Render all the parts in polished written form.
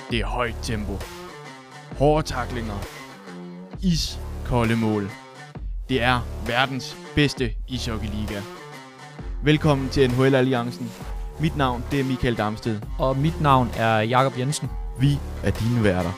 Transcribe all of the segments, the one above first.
Det er højt tempo, hårde tacklinger, iskolde mål. Det er verdens bedste ishockeyliga. Velkommen til NHL Alliancen. Mit navn det er Michael Damsted. Og mit navn er Jakob Jensen. Vi er dine værter.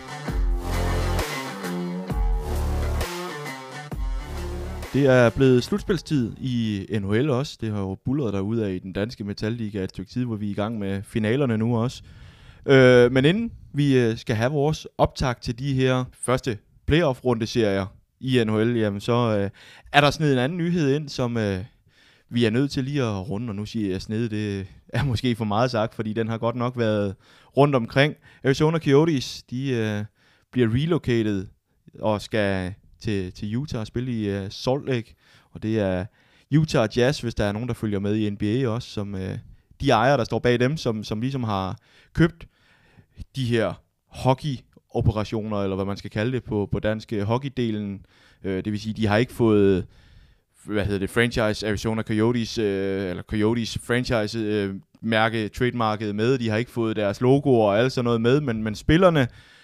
Det er blevet slutspilstid i NHL også. Det har jo buldret derude af i den danske metalliga et stykke tid, hvor vi er i gang med finalerne nu også. Men inden vi skal have vores optakt til de her første playoff-rundeserier i NHL, jamen så er der snedet en anden nyhed ind, som vi er nødt til lige at runde. Og nu siger jeg snedet, det er måske for meget sagt, fordi den har godt nok været rundt omkring. Arizona Coyotes, de bliver relocated og skal til Utah og spille i Salt Lake. Og det er Utah Jazz, hvis der er nogen, der følger med i NBA også, som de ejere, der står bag dem, som ligesom har købt de her hockey-operationer, eller hvad man skal kalde det på dansk, hockeydelen. Det vil sige, de har ikke fået, franchise Arizona Coyotes, eller Coyotes franchise mærke, trademarket med. De har ikke fået deres logoer og alt sådan noget med, men spillerne,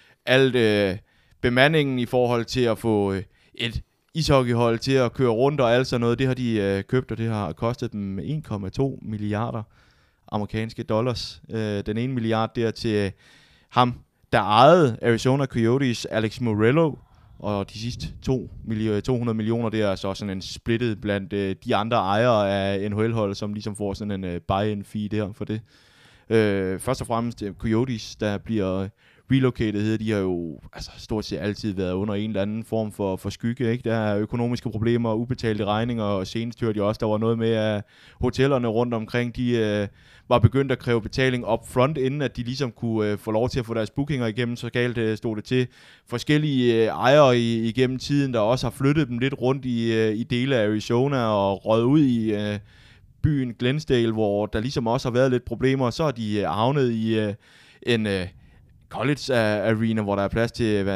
alt bemandingen i forhold til at få et ishockeyhold til at køre rundt og alt sådan noget, det har de købt, og det har kostet dem 1,2 milliarder amerikanske dollars. Den 1 milliard der til ham, der ejede Arizona Coyotes, Alex Morello, og de sidste 200 millioner, det er så sådan en splittet blandt de andre ejere af NHL-hold, som ligesom får sådan en buy-in fee der for det. Først og fremmest Coyotes, der bliver relocated, de har jo stort set altid været under en eller anden form for skygge, ikke? Der er økonomiske problemer, ubetalte regninger, og senest hørte jeg også, der var noget med, at hotellerne rundt omkring, de var begyndt at kræve betaling up front, inden at de ligesom kunne få lov til at få deres bookinger igennem, så galt stod det til. Forskellige ejere igennem tiden, der også har flyttet dem lidt rundt i dele af Arizona og røget ud i byen Glendale, hvor der ligesom også har været lidt problemer, så er de havnet i en college arena, hvor der er plads til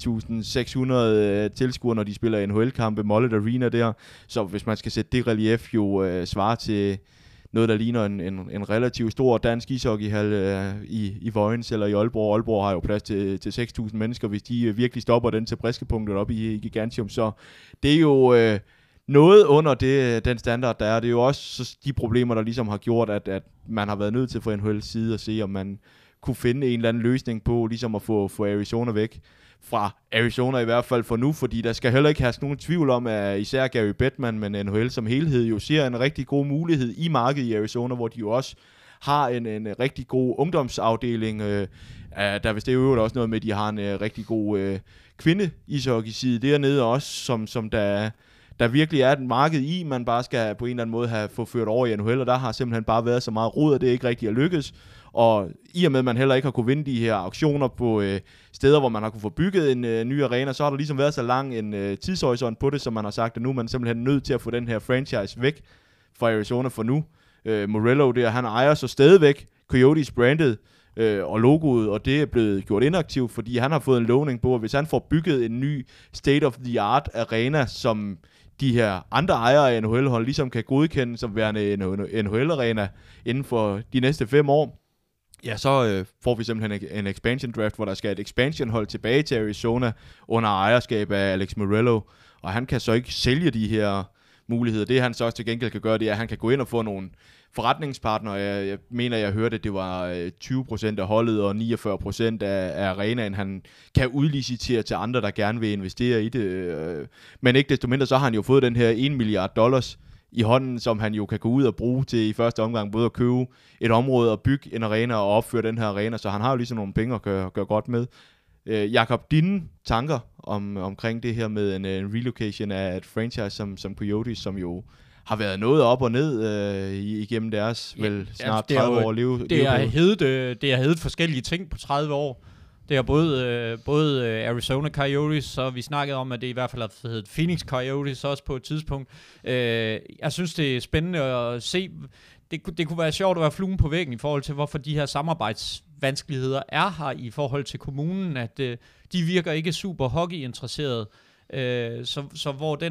4.600 tilskuere, når de spiller NHL-kampe, Mullet Arena der. Så hvis man skal sætte det relief jo svarer til noget, der ligner en relativt stor dansk ishockeyhal i Vojens eller i Aalborg. Aalborg har jo plads til 6.000 mennesker, hvis de virkelig stopper den til briskepunktet op i Gigantium. Så det er jo noget under den standard, der er. Det er jo også de problemer, der ligesom har gjort, at man har været nødt til fra NHL's side at se, om man kunne finde en eller anden løsning på, ligesom at få Arizona væk fra Arizona, i hvert fald for nu, fordi der skal heller ikke have nogen tvivl om, at især Gary Bettman, men NHL som helhed jo ser en rigtig god mulighed i markedet i Arizona, hvor de jo også har en rigtig god ungdomsafdeling. Der hvis det er jo også noget med, at de har en rigtig god kvinde-ishockey-side dernede også, som der virkelig er et marked i, man bare skal på en eller anden måde få ført over i NHL, og der har simpelthen bare været så meget rod, at det ikke rigtig er lykkes. Og i og med, at man heller ikke har kunne vinde de her auktioner på steder, hvor man har kunne få bygget en ny arena, så har der ligesom været så lang en tidshorisont på det, som man har sagt, at nu er man simpelthen nødt til at få den her franchise væk fra Arizona for nu. Morello der, han ejer så stadigvæk Coyotes brandet og logoet, og det er blevet gjort inaktivt, fordi han har fået en lovning på, at hvis han får bygget en ny state-of-the-art arena, som de her andre ejere af NHL-hold ligesom kan godkende som værende en NHL-arena inden for de næste 5 år, ja, så får vi simpelthen en expansion draft, hvor der skal et expansion-hold tilbage til Arizona under ejerskab af Alex Morello, og han kan så ikke sælge de her muligheder. Det han så også til gengæld kan gøre, det er, at han kan gå ind og få nogle forretningspartnere. Jeg mener, jeg hørte, at det var 20% af holdet og 49% af arenaen, han kan udlicitere til andre, der gerne vil investere i det. Men ikke desto mindre, så har han jo fået den her 1 milliard dollars i hånden, som han jo kan gå ud og bruge til i første omgang, både at købe et område og bygge en arena og opføre den her arena, så han har jo ligesom nogle penge at gøre godt med. Jakob, dine tanker omkring det her med en relocation af et franchise som Coyotes, som jo har været noget op og ned igennem deres snart 30 år liv. Det har heddet forskellige ting på 30 år. Det er både Arizona Coyotes, så vi snakkede om, at det i hvert fald har heddet Phoenix Coyotes også på et tidspunkt. Jeg synes, det er spændende at se. Det kunne være sjovt at være fluen på væggen i forhold til, hvorfor de her samarbejdsvanskeligheder er her i forhold til kommunen, at de virker ikke super hockeyinteresserede. Så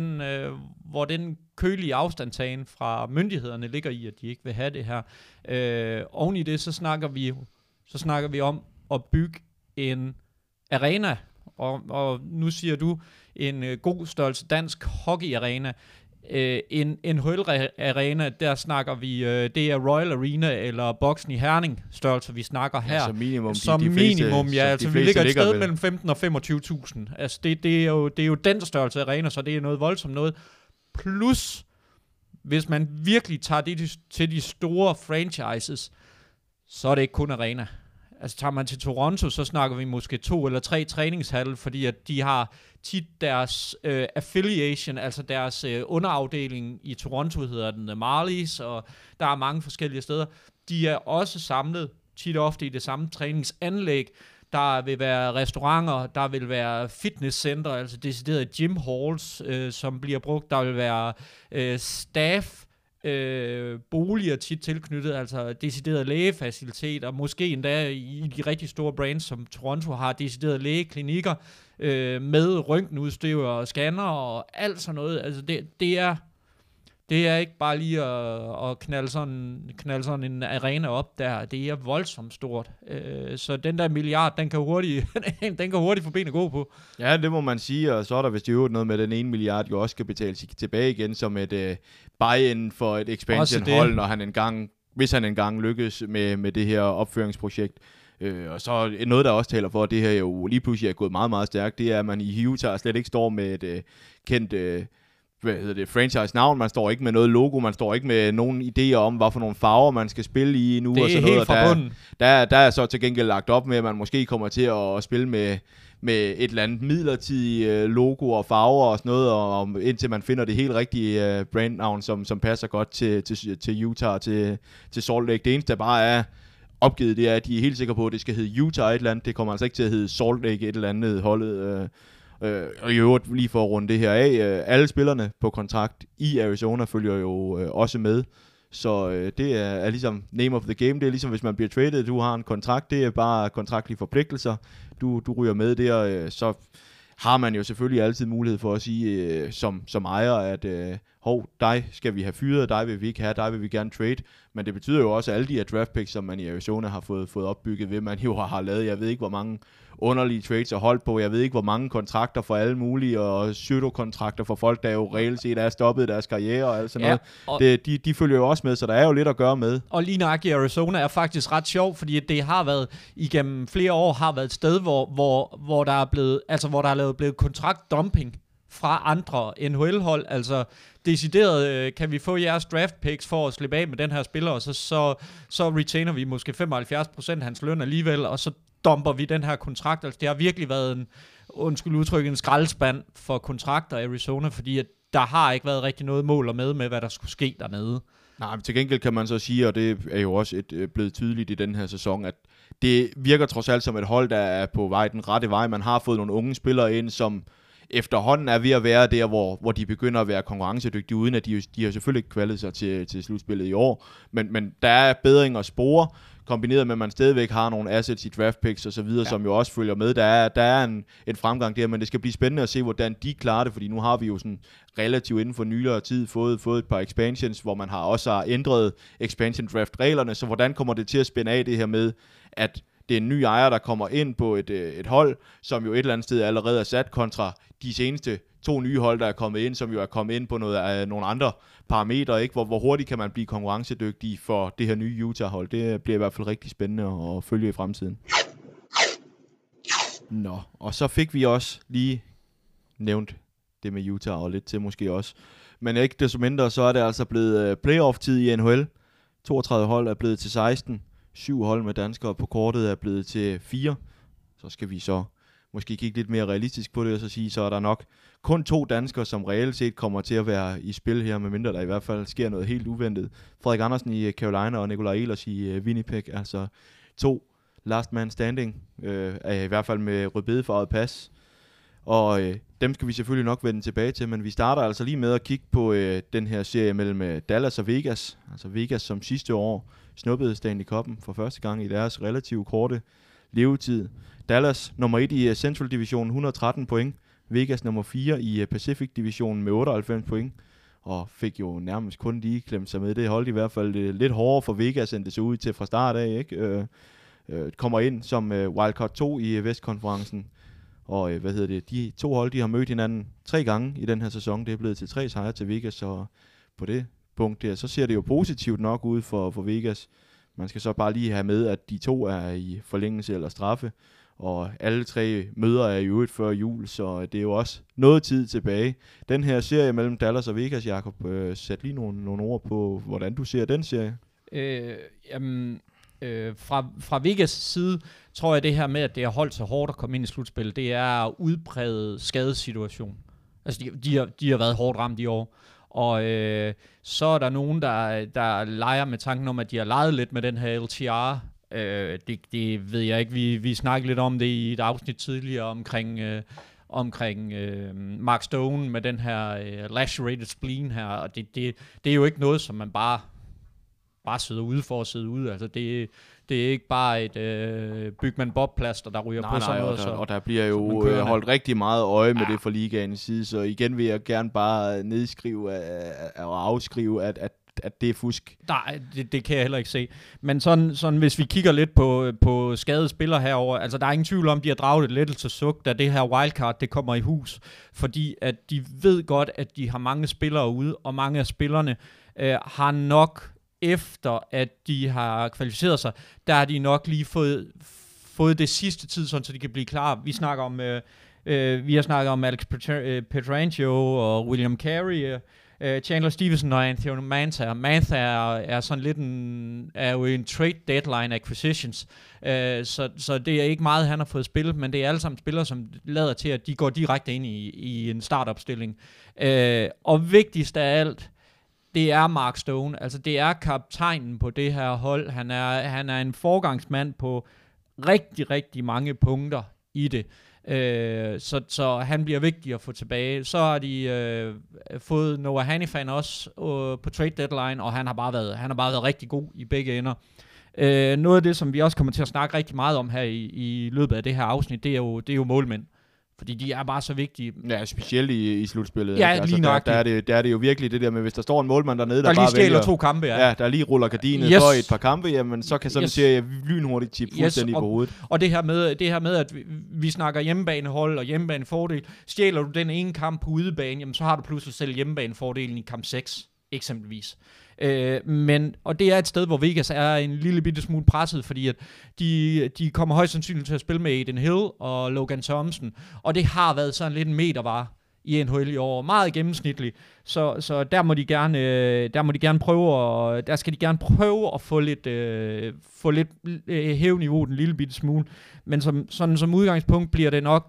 hvor den kølige afstandtagen fra myndighederne ligger i, at de ikke vil have det her. Oven i det, så snakker vi om at bygge en arena, og nu siger du en god størrelse dansk hockey-arena. En NHL-arena, der snakker vi, det er Royal Arena eller Boksen i Herning størrelse, vi snakker her. Ja, som minimum. Som minimum, ja. Altså, vi ligger et sted mellem 15 og 25.000. Altså, det er jo den størrelse arena, så det er noget voldsomt noget. Plus, hvis man virkelig tager det til de store franchises, så er det ikke kun arena. Altså tager man til Toronto, så snakker vi måske 2 eller 3 træningshalle, fordi at de har tit deres affiliation, altså deres underafdeling i Toronto hedder den The Marlies, og der er mange forskellige steder. De er også samlet tit og ofte i det samme træningsanlæg. Der vil være restauranter, der vil være fitnesscenter, altså deciderede gym halls, som bliver brugt. Der vil være staff, boliger tit tilknyttet, altså deciderede lægefaciliteter, måske endda i de rigtig store brands, som Toronto har deciderede lægeklinikker med røntgenudstyr og scanner og alt sådan noget. Altså det er ikke bare lige at knalde sådan en arena op der. Det er voldsomt stort. Så den der milliard, den kan hurtigt få ben at gå på. Ja, det må man sige, og så er der vist jo noget med den 1 milliard, jo også skal betales tilbage igen som et buy-in for et expansion-hold, når hvis han engang lykkes med det her opføringsprojekt. Og så noget, der også taler for, at det her jo lige pludselig er gået meget, meget stærkt, det er, at man i Utah slet ikke står med et kendt franchise-navn, man står ikke med noget logo, man står ikke med nogen idéer om, hvad for nogle farver man skal spille i nu. Det er og sådan helt noget. fra bunden. Der er så til gengæld lagt op med, at man måske kommer til at spille med et eller andet midlertidigt logo og farver og sådan noget, og indtil man finder det helt rigtige brandnavn, som passer godt til Utah og til Salt Lake. Det eneste, der bare er opgivet, det er, at de er helt sikre på, at det skal hedde Utah et eller andet. Det kommer altså ikke til at hedde Salt Lake et eller andet holdet. Og i øvrigt, lige for at runde det her af, alle spillerne på kontrakt i Arizona følger jo også med. Så det er ligesom name of the game. Det er ligesom, hvis man bliver traded, du har en kontrakt, det er bare kontraktlige forpligtelser. Du ryger med der, så har man jo selvfølgelig altid mulighed for at sige som ejer, at dig skal vi have fyret, dig vil vi ikke have, dig vil vi gerne trade. Men det betyder jo også, at alle de her draft picks, som man i Arizona har fået opbygget ved, man jo har lavet, jeg ved ikke hvor mange underlige trades og holdt på, jeg ved ikke hvor mange kontrakter for alle mulige, og pseudo-kontrakter for folk, der jo reelt set er stoppet deres karriere og alt sådan noget. De følger jo også med, så der er jo lidt at gøre med. Og lige nøjagtigt i Arizona er faktisk ret sjov, fordi det har været, igennem flere år, har været et sted, hvor der er blevet, altså hvor der er blevet kontraktdumping fra andre NHL-hold, altså decideret, kan vi få jeres draft picks for at slippe af med den her spiller, og så retainer vi måske 75% af hans løn alligevel, og så dumper vi den her kontrakt. Altså det har virkelig været en skraldespand for kontrakter i Arizona, fordi at der har ikke været rigtig noget mål med, hvad der skulle ske dernede. Nej, men til gengæld kan man så sige, og det er jo også blevet tydeligt i den her sæson, at det virker trods alt som et hold, der er på vej den rette vej. Man har fået nogle unge spillere ind, som efterhånden er ved at være der, hvor de begynder at være konkurrencedygtige, uden at de har selvfølgelig ikke kvalet sig til slutspillet i år. Men der er bedring at spore, kombineret med, at man stadigvæk har nogle assets i draft picks og så videre, som jo også følger med. Der er en fremgang der, men det skal blive spændende at se, hvordan de klarer det, fordi nu har vi jo sådan relativt inden for nyere tid fået et par expansions, hvor man har ændret expansion draft reglerne, så hvordan kommer det til at spænde af det her med, at det er en ny ejer, der kommer ind på et hold, som jo et eller andet sted allerede er sat kontra de seneste 2 nye hold, der er kommet ind, som jo er kommet ind på nogle andre parametre, ikke? Hvor hurtigt kan man blive konkurrencedygtig for det her nye Utah-hold. Det bliver i hvert fald rigtig spændende at følge i fremtiden. Nå, og så fik vi også lige nævnt det med Utah og lidt til måske også. Men ikke desto mindre, så er det altså blevet playoff-tid i NHL. 32 hold er blevet til 16. 7 hold med danskere på kortet er blevet til 4. Så skal vi så måske kigge lidt mere realistisk på det, og så sige, så er der nok kun 2 danskere, som reelt set kommer til at være i spil her, medmindre der i hvert fald sker noget helt uventet. Frederik Andersen i Carolina og Nikolaj Ehlers i Winnipeg, altså 2 last man standing, er i hvert fald med rødbedefarvet pas. Og dem skal vi selvfølgelig nok vende tilbage til, men vi starter altså lige med at kigge på den her serie mellem Dallas og Vegas. Altså Vegas, som sidste år snuppede Stanley Cup'en for første gang i deres relativt korte levetid. Dallas nummer 1 i Central Division, 113 point. Vegas nummer 4 i Pacific Division med 98 point. Og fik jo nærmest kun lige klemt sig med. Det holdt i hvert fald lidt hårdere for Vegas, end det så ud til fra start af, ikke? kommer ind som wildcard 2 i Vestkonferencen. Og de 2 hold, de har mødt hinanden 3 gange i den her sæson. Det er blevet til 3 sejre til Vegas, så på det punkt der, så ser det jo positivt nok ud for Vegas. Man skal så bare lige have med, at de 2 er i forlængelse eller straffe, og alle 3 møder er i øvrigt før jul, så det er jo også noget tid tilbage. Den her serie mellem Dallas og Vegas, Jakob, sæt lige nogle ord på, hvordan du ser den serie. Fra Vegas side, tror jeg det her med, at det har holdt sig hårdt at komme ind i slutspil, det er udpræget skadesituation. Altså de har været hårdt ramt i år. Og så er der nogen, der leger med tanken om, at de har leget lidt med den her LTR. Det ved jeg ikke. Vi snakkede lidt om det i et afsnit tidligere omkring Mark Stone med den her lacerated spleen her. Og det er jo ikke noget, som man bare sidder ude for at sidde ude. Altså det er ikke bare et Bygman Bob-plaster, der ryger på sådan noget. Og der bliver jo holdt rigtig meget øje med det fra ligaens side, så igen vil jeg gerne bare nedskrive og afskrive, at det er fusk. Nej, det kan jeg heller ikke se. Men sådan hvis vi kigger lidt på skadede spillere herover, altså der er ingen tvivl om, de har draget et lettelsessuk, da det her wildcard, det kommer i hus. Fordi at de ved godt, at de har mange spillere ude, og mange af spillerne har nok, efter at de har kvalificeret sig, der har de nok lige fået det sidste tid, sådan, så de kan blive klar. Vi har snakket om Alex Pietrangelo og William Carey, Chandler Stevenson og Anthony Mantha. Mantha er sådan lidt er jo en trade deadline acquisitions, så det er ikke meget, han har fået spillet, men det er alle sammen spillere, som lader til, at de går direkte ind i en startopstilling. Og vigtigst af alt, det er Mark Stone. Altså det er kaptajnen på det her hold. Han er en forgangsmand på rigtig, rigtig mange punkter i det. Så han bliver vigtig at få tilbage. Så har de fået Noah Hanifan også på trade deadline, og han har bare været rigtig god i begge ender. Noget af det, som vi også kommer til at snakke rigtig meget om her i løbet af det her afsnit, det er jo målmænd. Fordi de er bare så vigtige. Ja, specielt i slutspillet. Ja, altså, lige nok. Der er det jo virkelig det der med, hvis der står en målmand dernede, der bare vælger 2 kampe, ja, der lige ruller gardinet for et par kampe, jamen så kan sådan en serie lynhurtigt tippe fuldstændig på hovedet. Og det her med, at vi snakker hjemmebanehold og hjemmebanefordel. Stjæler du den ene kamp på udebane, jamen så har du pludselig selv hjemmebanefordelen i kamp 6, eksempelvis. Og det er et sted, hvor Vegas er en lille bitte smule presset, fordi at de kommer højst sandsynligt til at spille med Aiden Hill og Logan Thompson, og det har været sådan lidt en metervare i NHL i år, meget gennemsnitligt, så der må de gerne prøve, og der skal de gerne prøve at få lidt hæve niveauet en lille bitte smule, men som udgangspunkt bliver det nok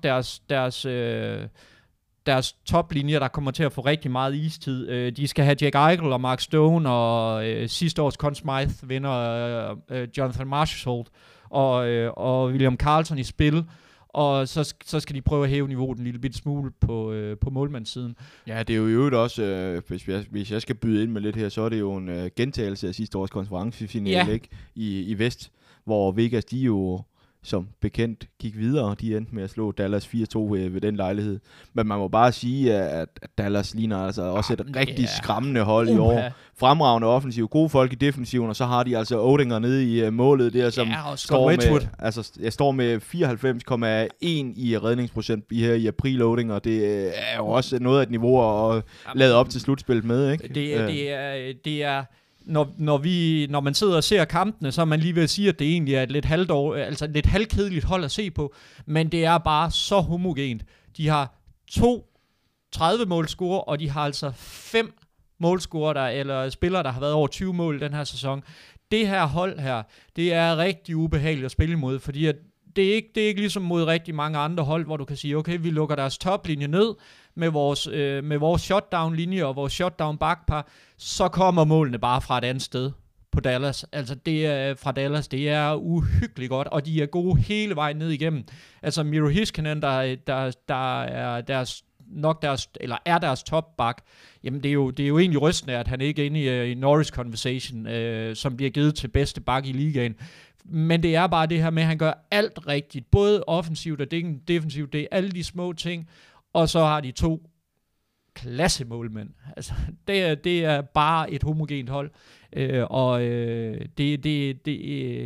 deres toplinjer, der kommer til at få rigtig meget istid. De skal have Jack Eichel og Mark Stone og sidste års Conn Smythe vinder Jonathan Marchessault og William Karlsson i spil, og så skal de prøve at hæve niveauet en lille bitte smule på målmandssiden. Ja, det er jo i øvrigt også, hvis jeg skal byde ind med lidt her, så er det jo en gentagelse af sidste års konferencefinale, ikke? I Vest, hvor Vegas, de jo som bekendt gik videre. De endte med at slå Dallas 4-2 ved den lejlighed. Men man må bare sige, at Dallas ligner altså også et rigtig skræmmende hold i år. Fremragende offensiv, gode folk i defensiven, og så har de altså Odinger nede i målet der, som står med 94,1 i redningsprocent her i april Odinger, og det er jo også noget af et niveau at lade op til slutspillet med, ikke? Det er når man sidder og ser kampene, så er man lige ved at sige, at det egentlig er et lidt halvkedeligt hold at se på, men det er bare så homogent. De har 2 30-målscorer, og de har altså 5 målscorer, eller spillere, der har været over 20 mål i den her sæson. Det her hold her, det er rigtig ubehageligt at spille imod, fordi at det er ikke ligesom mod rigtig mange andre hold, hvor du kan sige, okay, vi lukker deres toplinje ned med vores shutdown-linje og vores shutdown-bakpar, så kommer målene bare fra et andet sted på Dallas. Altså det er fra Dallas, det er uhyggeligt godt, og de er gode hele vejen ned igennem. Altså Miro Heiskanen, der er deres topback, jamen det er jo egentlig rystende, at han ikke er inde i Norris Conversation, som bliver givet til bedste back i ligaen. Men det er bare det her med, at han gør alt rigtigt, både offensivt og defensivt, det er alle de små ting, og så har de 2 klassemålmænd. Altså, det er bare et homogent hold,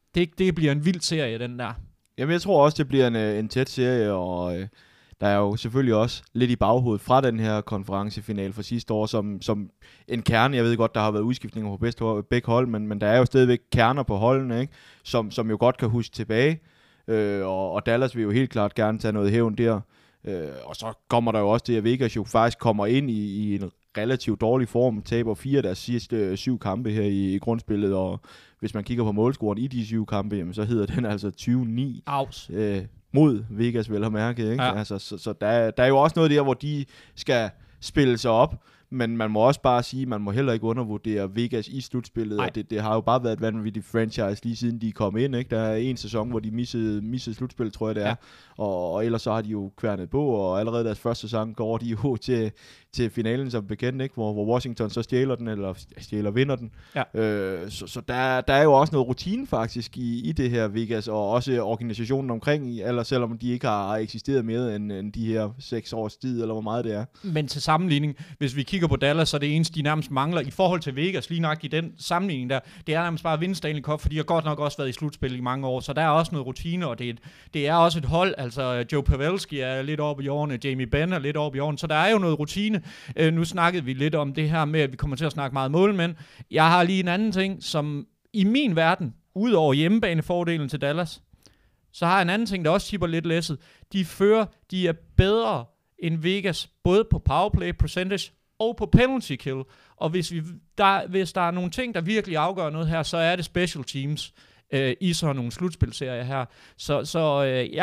Det bliver en vild serie, den der. Jamen, jeg tror også, det bliver en tæt serie, og der er jo selvfølgelig også lidt i baghovedet fra den her konferencefinal fra sidste år, som en kerne. Jeg ved godt, der har været udskiftninger på begge hold, men der er jo stadigvæk kerner på holdene, ikke? Som jo godt kan huske tilbage. Og Dallas vil jo helt klart gerne tage noget hævn der. Og så kommer der jo også det, at Vegas jo faktisk kommer ind i en relativt dårlig form, taber 4 af deres sidste 7 kampe her i grundspillet, og hvis man kigger på målscoren i de 7 kampe, jamen, så hedder den altså 20-9 mod Vegas, vel at mærke, ikke? Ja. Altså, så der er jo også noget der, hvor de skal spille sig op, men man må også bare sige, man må heller ikke undervurdere Vegas i slutspillet, og det har jo bare været et vanvittigt franchise lige siden de kom ind, ikke? Der er en sæson, hvor de missede slutspillet, tror jeg det er, og ellers så har de jo kværnet på, og allerede deres første sæson går de jo til finalen som bekendt, ikke? Hvor Washington så vinder den. Ja. Så der er jo også noget rutine faktisk i det her Vegas, og også organisationen omkring, eller selvom de ikke har eksisteret mere end de her 6 års tid, eller hvor meget det er. Men til sammenligning, hvis vi kigger på Dallas, så er det eneste, de nærmest mangler i forhold til Vegas, lige nok i den sammenligning der, det er nærmest bare at vinde Stanley Cup, for de har godt nok også været i slutspil i mange år, så der er også noget rutine, og det er også et hold, altså Joe Pavelski er lidt oppe i årene, Jamie Benn er lidt oppe i årene, så der er jo noget rutine. Nu snakkede vi lidt om det her med, at vi kommer til at snakke meget målmænd. Jeg har lige en anden ting, som i min verden, ud over hjemmebanefordelen til Dallas, så har jeg en anden ting, der også tipper lidt læsset. De er bedre end Vegas, både på powerplay percentage og på penalty kill. Og hvis der er nogle ting, der virkelig afgør noget her, så er det special teams i sådan nogle slutspilserier her. Så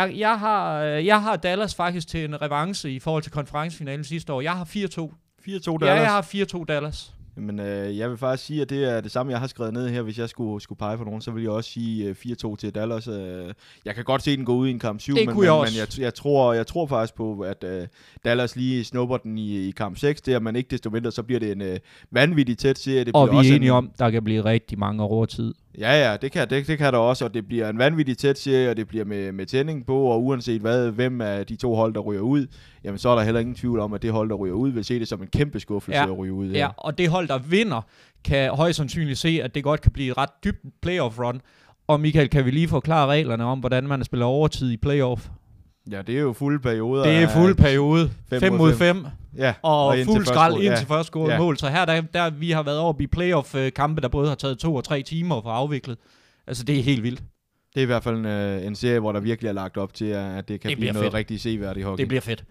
jeg har Dallas faktisk til en revanche i forhold til konferencefinalen sidste år. Jeg har 4-2. 4-2 Dallas? Ja, jeg har 4-2 Dallas. Men jeg vil faktisk sige, at det er det samme, jeg har skrevet ned her. Hvis jeg skulle pege på nogen, så vil jeg også sige 4-2 til Dallas. Jeg kan godt se den gå ud i en kamp 7, men jeg tror faktisk på, at Dallas lige snupper den i kamp 6 der, men ikke desto mindre, så bliver det en vanvittig tæt serie. Og vi er enige om, der kan blive rigtig mange overtid. Ja, det kan der også, og det bliver en vanvittig tæt serie, og det bliver med tænding på, og uanset hvem af de 2 hold, der ryger ud, jamen så er der heller ingen tvivl om, at det hold, der ryger ud, vil se det som en kæmpe skuffelse at ryge ud. Ja, og det hold, der vinder, kan højst sandsynligt se, at det godt kan blive et ret dybt playoff run. Og Michael, kan vi lige forklare reglerne om, hvordan man spiller overtid i playoff? Ja, det er jo fulde perioder. Det er fuld periode. 5 mod 5. Ja, og fuld skrald ind til første scoret mål. Så her der vi har været over i playoff-kampe, der både har taget 2 og 3 timer for afviklet. Altså, det er helt vildt. Det er i hvert fald en serie, hvor der virkelig er lagt op til, at det kan blive noget rigtig seværdigt hockey. Det bliver fedt.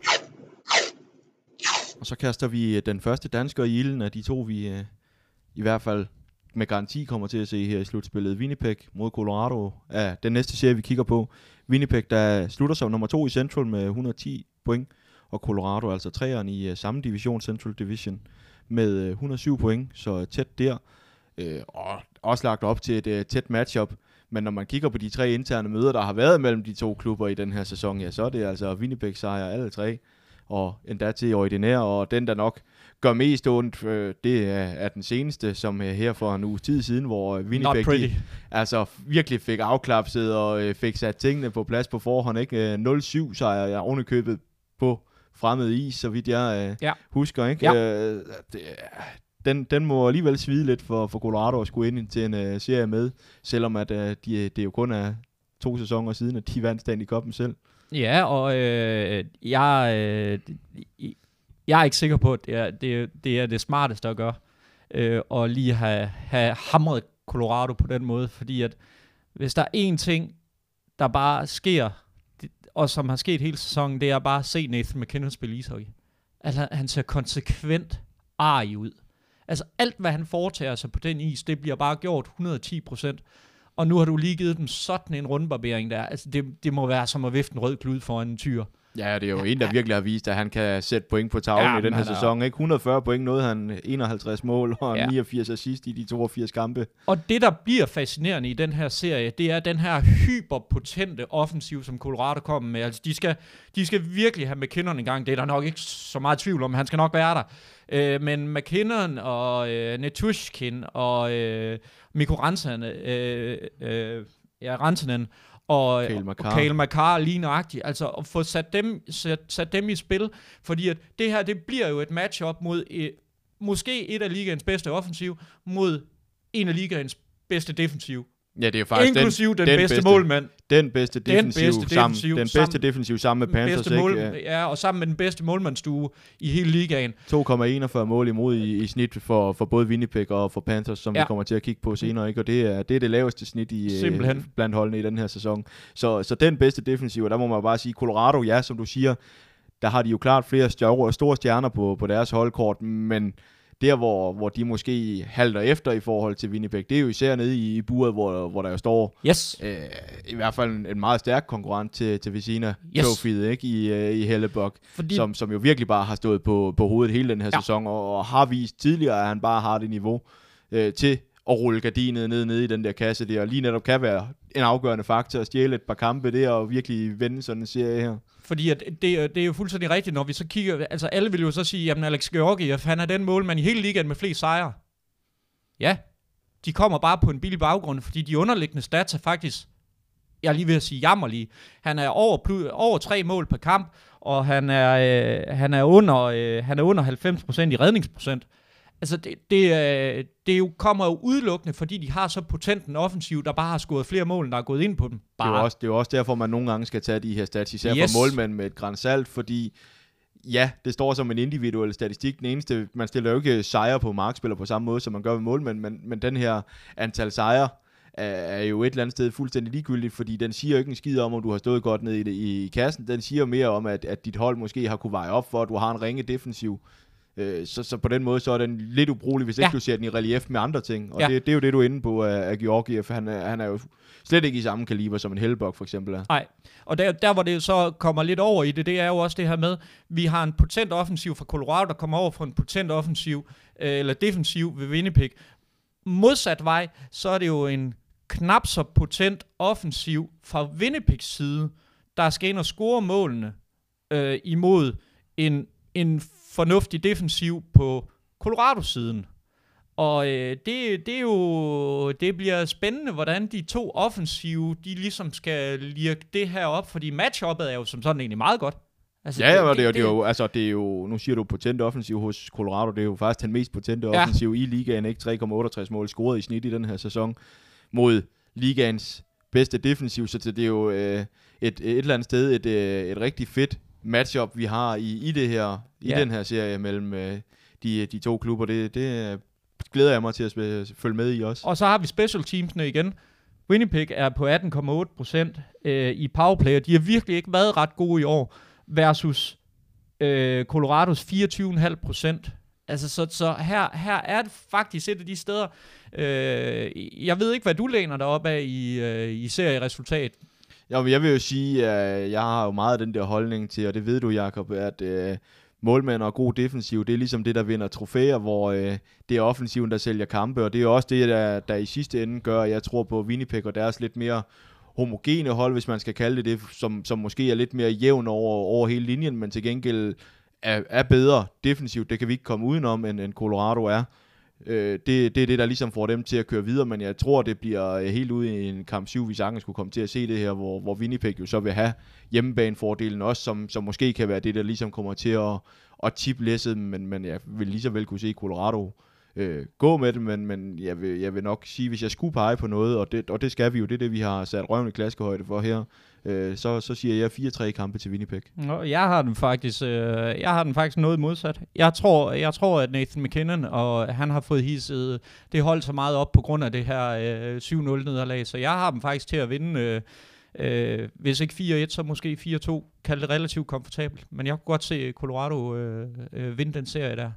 Og så kaster vi den første dansker i ilden af de 2, vi i hvert fald med garanti kommer til at se her i slutspillet. Winnipeg mod Colorado er den næste serie, vi kigger på. Winnipeg, der slutter som nummer 2 i Central med 110 point, og Colorado altså 3'eren i samme division, Central Division, med 107 point, så tæt der. Og også lagt op til et tæt matchup. Men når man kigger på de 3 interne møder, der har været mellem de 2 klubber i den her sæson, ja, så er det altså Winnipeg sejr alle 3, og endda til ordinær, og den der nok gør mest ondt, det er den seneste, som her for en uge tid siden, hvor Winnipeg altså virkelig fik afklapset og fik sat tingene på plads på forhånd, ikke? 0-7 sejr, jeg ovenikøbet på fremmed is, så vidt jeg husker, ikke? Ja. Den må alligevel svide lidt for Colorado at skulle ind til en serie med, selvom at det jo kun er 2 sæsoner siden, at de vandt Stanley Cup'en selv. Ja, og jeg er ikke sikker på, at det er det smarteste at gøre, og lige have hamret Colorado på den måde, fordi at hvis der er én ting, der bare sker, og som har sket hele sæsonen, det er bare at se Nathan MacKinnon spille ishockey. Altså, han ser konsekvent arg ud. Altså, alt hvad han foretager sig på den is, det bliver bare gjort 110%. Og nu har du lige givet dem sådan en rundbarbering der. Altså, det må være som at vifte en rød klud foran en tyr. Ja, det er jo en, der virkelig har vist, at han kan sætte point på tavlen i den her sæson. Ikke? 140 point nåede han, 51 mål og 89 assist i de 82 kampe. Og det, der bliver fascinerende i den her serie, det er den her hyperpotente offensiv, som Colorado kommer med. Altså, de skal virkelig have MacKinnon en gang. Det er der nok ikke så meget tvivl om, han skal nok være der. Men MacKinnon og Netushkin og Mikko Rantanen og Cale Makar lige nøjagtigt, altså at få sat dem i spil, fordi at det her, det bliver jo et matchup mod måske et af ligaens bedste offensiv, mod en af ligaens bedste defensiv. Ja, det er faktisk inklusiv den bedste målmand. Den bedste defensiv sammen med Panthers, ikke? Ja, og sammen med den bedste målmandsstue i hele ligaen. 2,41 mål imod i snit for både Winnipeg og for Panthers, som vi kommer til at kigge på senere, ikke? Og det er det laveste snit blandt holdene i den her sæson. Så den bedste defensiv, og der må man bare sige, Colorado, ja, som du siger, der har de jo klart flere store stjerner på deres holdkort, men der, hvor de måske halter efter i forhold til Winnipeg, det er jo især nede i buret, hvor der jo står i hvert fald en meget stærk konkurrent til Vezina Trophyet, ikke? I Hellebuck, som jo virkelig bare har stået på hovedet hele den her sæson, og har vist tidligere, at han bare har det niveau til at rulle gardinet ned i den der kasse der, og lige netop kan være en afgørende faktor at stjæle et par kampe der, og virkelig vende sådan en serie her. Fordi at det er jo fuldstændig rigtigt, når vi så kigger, altså alle vil jo så sige, jamen Alex Georgiev, han er den målmand i hele ligaen med flest sejre. Ja, de kommer bare på en billig baggrund, fordi de underliggende stats er faktisk, jeg er lige ved at sige jammerlige. Han er over 3 mål per kamp, og han er under 90% i redningsprocent. Altså det jo kommer jo udelukkende, fordi de har så potent en offensiv, der bare har scoret flere mål, der er gået ind på dem. Det er jo også derfor, man nogle gange skal tage de her stats, især for målmænd med et gran salt, fordi ja, det står som en individuel statistik. Den eneste, man stiller jo ikke sejre på markspiller på samme måde, som man gør ved målmænd, men den her antal sejre er jo et eller andet sted fuldstændig ligegyldigt, fordi den siger jo ikke en skid om du har stået godt ned i kassen. Den siger mere om, at dit hold måske har kunne veje op for, at du har en ringe defensiv. Så på den måde, så er den lidt ubrugelig, hvis ikke du ser den i relief med andre ting. Og det er jo det, du er inde på af Georgiev. Han er jo slet ikke i samme kaliber, som en Hellebuck for eksempel er. Nej, og der hvor det så kommer lidt over i det er jo også det her med, vi har en potent offensiv fra Colorado, der kommer over for en potent offensiv, eller defensiv ved Winnipeg. Modsat vej, så er det jo en knap så potent offensiv fra Winnipegs side, der skal ind og score målene imod en fornuftig defensiv på Colorado-siden. Og det bliver spændende, hvordan de to offensive, de ligesom skal lirke det her op, fordi matchuppet er jo som sådan egentlig meget godt. Altså, det er jo, nu siger du potent offensiv hos Colorado, det er jo faktisk den mest potente offensiv i ligaen, ikke? 3,68 mål scoret i snit i den her sæson mod ligaens bedste defensiv, så det er jo et eller andet sted et rigtig fedt matchup, vi har i den her serie mellem de to klubber. Det glæder jeg mig til at følge med i også. Og så har vi special teamsene igen. Winnipeg er på 18,8% i powerplay, og de har virkelig ikke været ret gode i år, versus Colorados 24,5%. Altså, så her er det faktisk et af de steder. Jeg ved ikke, hvad du læner dig op af i serieresultat. Ja, jeg vil jo sige, at jeg har jo meget den der holdning til, og det ved du, Jakob, at målmænd og god defensiv, det er ligesom det, der vinder trofæer, hvor det er offensiven, der sælger kampe, og det er også det, der i sidste ende gør, at jeg tror på Winnipeg og deres lidt mere homogene hold, hvis man skal kalde det, som måske er lidt mere jævn over hele linjen, men til gengæld er bedre defensivt. Det kan vi ikke komme udenom, end Colorado er. Det er det, der ligesom får dem til at køre videre, men jeg tror, det bliver helt ude i en kamp 7, vi sagtens skulle komme til at se det her, hvor Winnipeg jo så vil have hjemmebanefordelen også, som måske kan være det, der ligesom kommer til at tippe læsset, men jeg vil lige så vel kunne se Colorado gå med det, men jeg vil nok sige, hvis jeg skulle pege på noget, og det skal vi jo, det er det, vi har sat røven i klaskehøjde for her, så siger jeg 4-3 kampe til Winnipeg. Jeg har den faktisk noget modsat. Jeg tror, at Nathan MacKinnon, og han har fået hisset det hold så meget op på grund af det her 7-0 nederlag, så jeg har dem faktisk til at vinde, hvis ikke 4-1, så måske 4-2, kalde det relativt komfortabelt, men jeg kunne godt se Colorado vinde den serie der.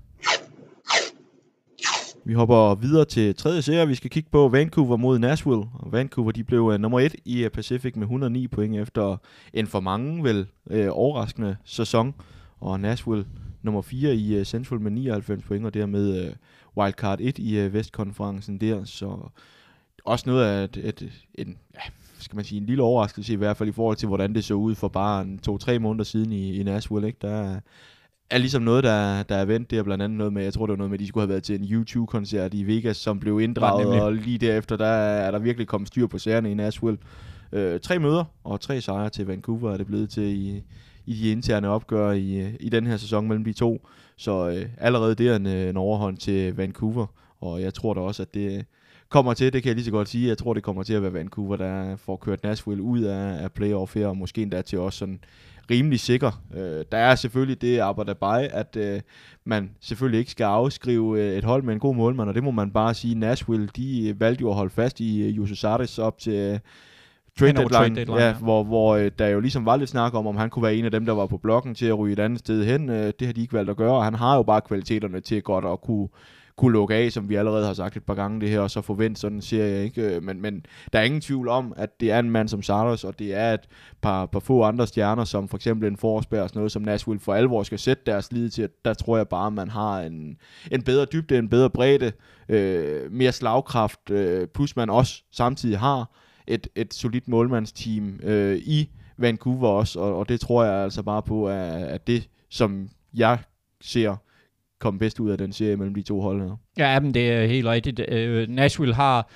Vi hopper videre til tredje serie. Vi skal kigge på Vancouver mod Nashville. Og Vancouver, de blev nummer 1 i Pacific med 109 point efter en for mange overraskende sæson. Og Nashville nummer 4 i Central med 99 point, og dermed wildcard 1 i Vestkonferencen der. Så også noget af en lille overraskelse i hvert fald i forhold til, hvordan det så ud for bare 2-3 måneder siden i Nashville. Ikke? Der er ligesom noget, der er vendt. Det er blandt andet noget med, jeg tror det var noget med, at de skulle have været til en U2-koncert i Vegas, som blev inddraget, og lige derefter, der er der virkelig kommet styr på sagerne i Nashville. 3 møder og 3 sejre til Vancouver er det blevet til i de interne opgør i den her sæson mellem de to. Så allerede det er en overhånd til Vancouver, og jeg tror da også, at det kommer til, det kan jeg lige så godt sige. Jeg tror, det kommer til at være Vancouver, der får kørt Nashville ud af playoff her, og måske endda til også sådan rimelig sikker. Der er selvfølgelig det arbejde bag, at man selvfølgelig ikke skal afskrive et hold med en god målmand, og det må man bare sige. Nashville, de valgte jo at holde fast i Juuse Saros op til trade deadline, ja. Hvor der jo ligesom var lidt snak om han kunne være en af dem, der var på blokken til at ryge et andet sted hen. Det har de ikke valgt at gøre, og han har jo bare kvaliteterne til godt at kunne lukke af, som vi allerede har sagt et par gange det her, og så forvente sådan en serie, ikke? Men der er ingen tvivl om, at det er en mand som Saros, og det er et par få andre stjerner, som for eksempel en Forsberg og sådan noget, som Nashville for alvor skal sætte deres lid til. Der tror jeg bare, at man har en bedre dybde, en bedre bredde, mere slagkraft, plus man også samtidig har et solidt målmandsteam i Vancouver også, og det tror jeg altså bare på, at det, som jeg ser komme bedst ud af den serie mellem de to hold her. Ja, men det er helt rigtigt. Nashville har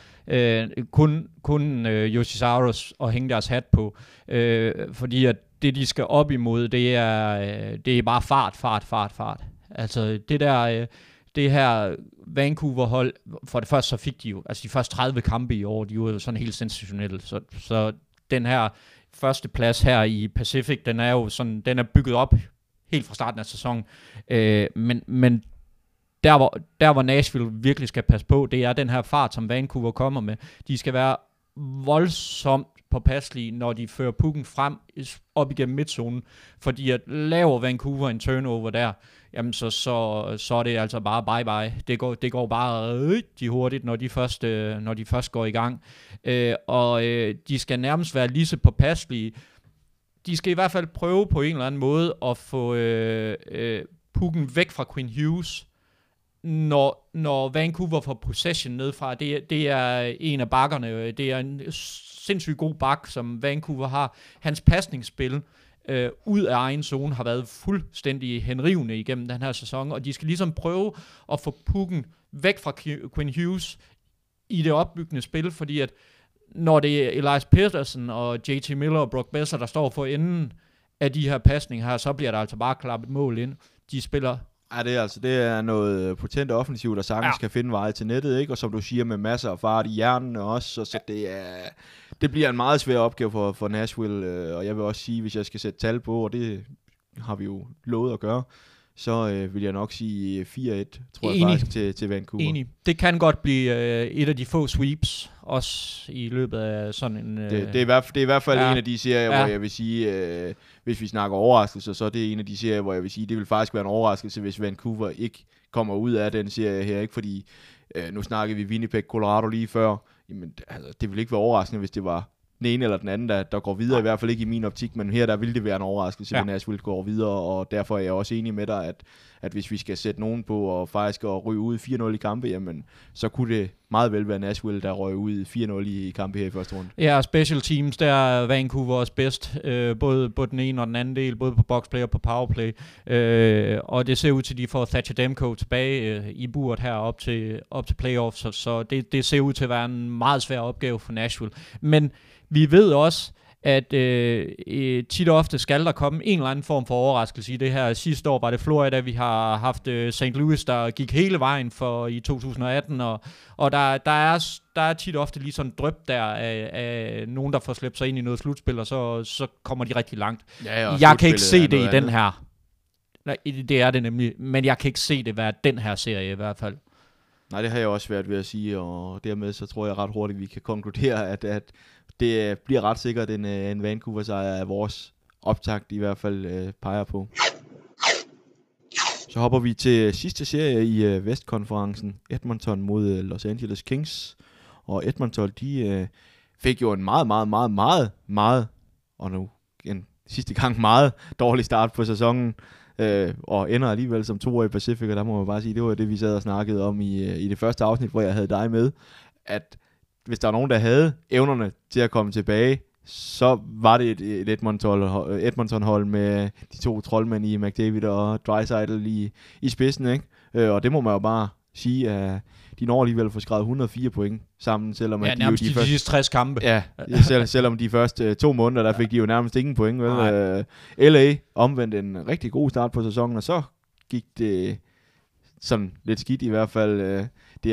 kun Juuse Saros at hænge deres hat på, fordi at det, de skal op imod, det er bare fart. Altså det her Vancouver-hold, for det første så fik de jo, altså de første 30 kampe i år, de var jo sådan helt sensationelle, så den her første plads her i Pacific, den er jo sådan, den er bygget op helt fra starten af sæsonen, men der hvor Nashville virkelig skal passe på, det er den her fart, som Vancouver kommer med. De skal være voldsomt påpasselige, når de fører pucken frem op igennem midtzonen, fordi at laver Vancouver en turnover der, jamen så er det altså bare bye. Det går bare rigtig hurtigt, når de først går i gang. Og de skal nærmest være lige så påpasselige. De skal i hvert fald prøve på en eller anden måde at få pucken væk fra Quinn Hughes, når Vancouver får possession nedfra. Det er en af bakkerne. Det er en sindssygt god bak, som Vancouver har. Hans pasningsspil ud af egen zone har været fuldstændig henrivende igennem den her sæson, og de skal ligesom prøve at få pucken væk fra Quinn Hughes i det opbyggende spil, fordi at når det er Elias Pettersson og JT Miller og Brock Besser, der står for enden af de her pasninger her, så bliver der altså bare klappet mål ind. De spiller... Ja, det er noget potent offensivt, der sagtens kan finde vej til nettet, ikke? Og som du siger, med masser af fart i hjernen også, så det bliver en meget svær opgave for Nashville, og jeg vil også sige, hvis jeg skal sætte tal på, og det har vi jo lovet at gøre, så vil jeg nok sige 4-1, tror jeg faktisk, til Vancouver. Enig. Det kan godt blive et af de få sweeps, også i løbet af sådan en... Det er i hvert fald en af de serier, hvor jeg vil sige, hvis vi snakker overraskelse, så er det en af de serier, hvor jeg vil sige, det vil faktisk være en overraskelse, hvis Vancouver ikke kommer ud af den serie her, ikke? Fordi nu snakkede vi Winnipeg, Colorado lige før, jamen, altså, det vil ikke være overraskende, hvis det var den ene eller den anden, der går videre, i hvert fald ikke i min optik, men her der vil det være en overraskelse, hvis Nashville går videre, og derfor er jeg også enig med dig, at hvis vi skal sætte nogen på og faktisk at ryge ud 4-0 i kampe, jamen, så kunne det meget vel være Nashville, der røg ud 4-0 i kampe her i første runde. Ja, special teams, der er Vancouver også bedst, både på den ene og den anden del, både på boxplay og på powerplay, og det ser ud til, at de får Thatcher Demko tilbage i buret her op til playoffs, så det ser ud til at være en meget svær opgave for Nashville. Men vi ved også, at tit og ofte skal der komme en eller anden form for overraskelse i det her. Sidste år var det Florida, vi har haft St. Louis, der gik hele vejen for i 2018, og der er tit og ofte lige sådan en drøb der af nogen, der får slæbt sig ind i noget slutspil, og så kommer de rigtig langt. Ja, jeg kan ikke se det i den her. Nej, det er det nemlig, men jeg kan ikke se det være den her serie i hvert fald. Nej, det har jeg også svært ved at sige, og dermed så tror jeg ret hurtigt, vi kan konkludere, at det bliver ret sikkert en Vancouver-sejr af vores optakt i hvert fald peger på. Så hopper vi til sidste serie i Vestkonferencen. Edmonton mod Los Angeles Kings. Og Edmonton, de fik jo en meget, og nu en sidste gang meget dårlig start på sæsonen. Og ender alligevel som 2 år i Pacific, og der må man bare sige, det var det, vi sad og snakkede om i det første afsnit, hvor jeg havde dig med, at hvis der var nogen, der havde evnerne til at komme tilbage, så var det et Edmonton-hold med de 2 troldmænd i McDavid og Draisaitl i spidsen, ikke? Og det må man jo bare sige, at de når alligevel at få skrevet 104 point sammen, selvom at de sidste 60 kampe. Ja, selvom de første 2 måneder, der fik de jo nærmest ingen point. LA omvendt en rigtig god start på sæsonen, og så gik det sådan lidt skidt i hvert fald der.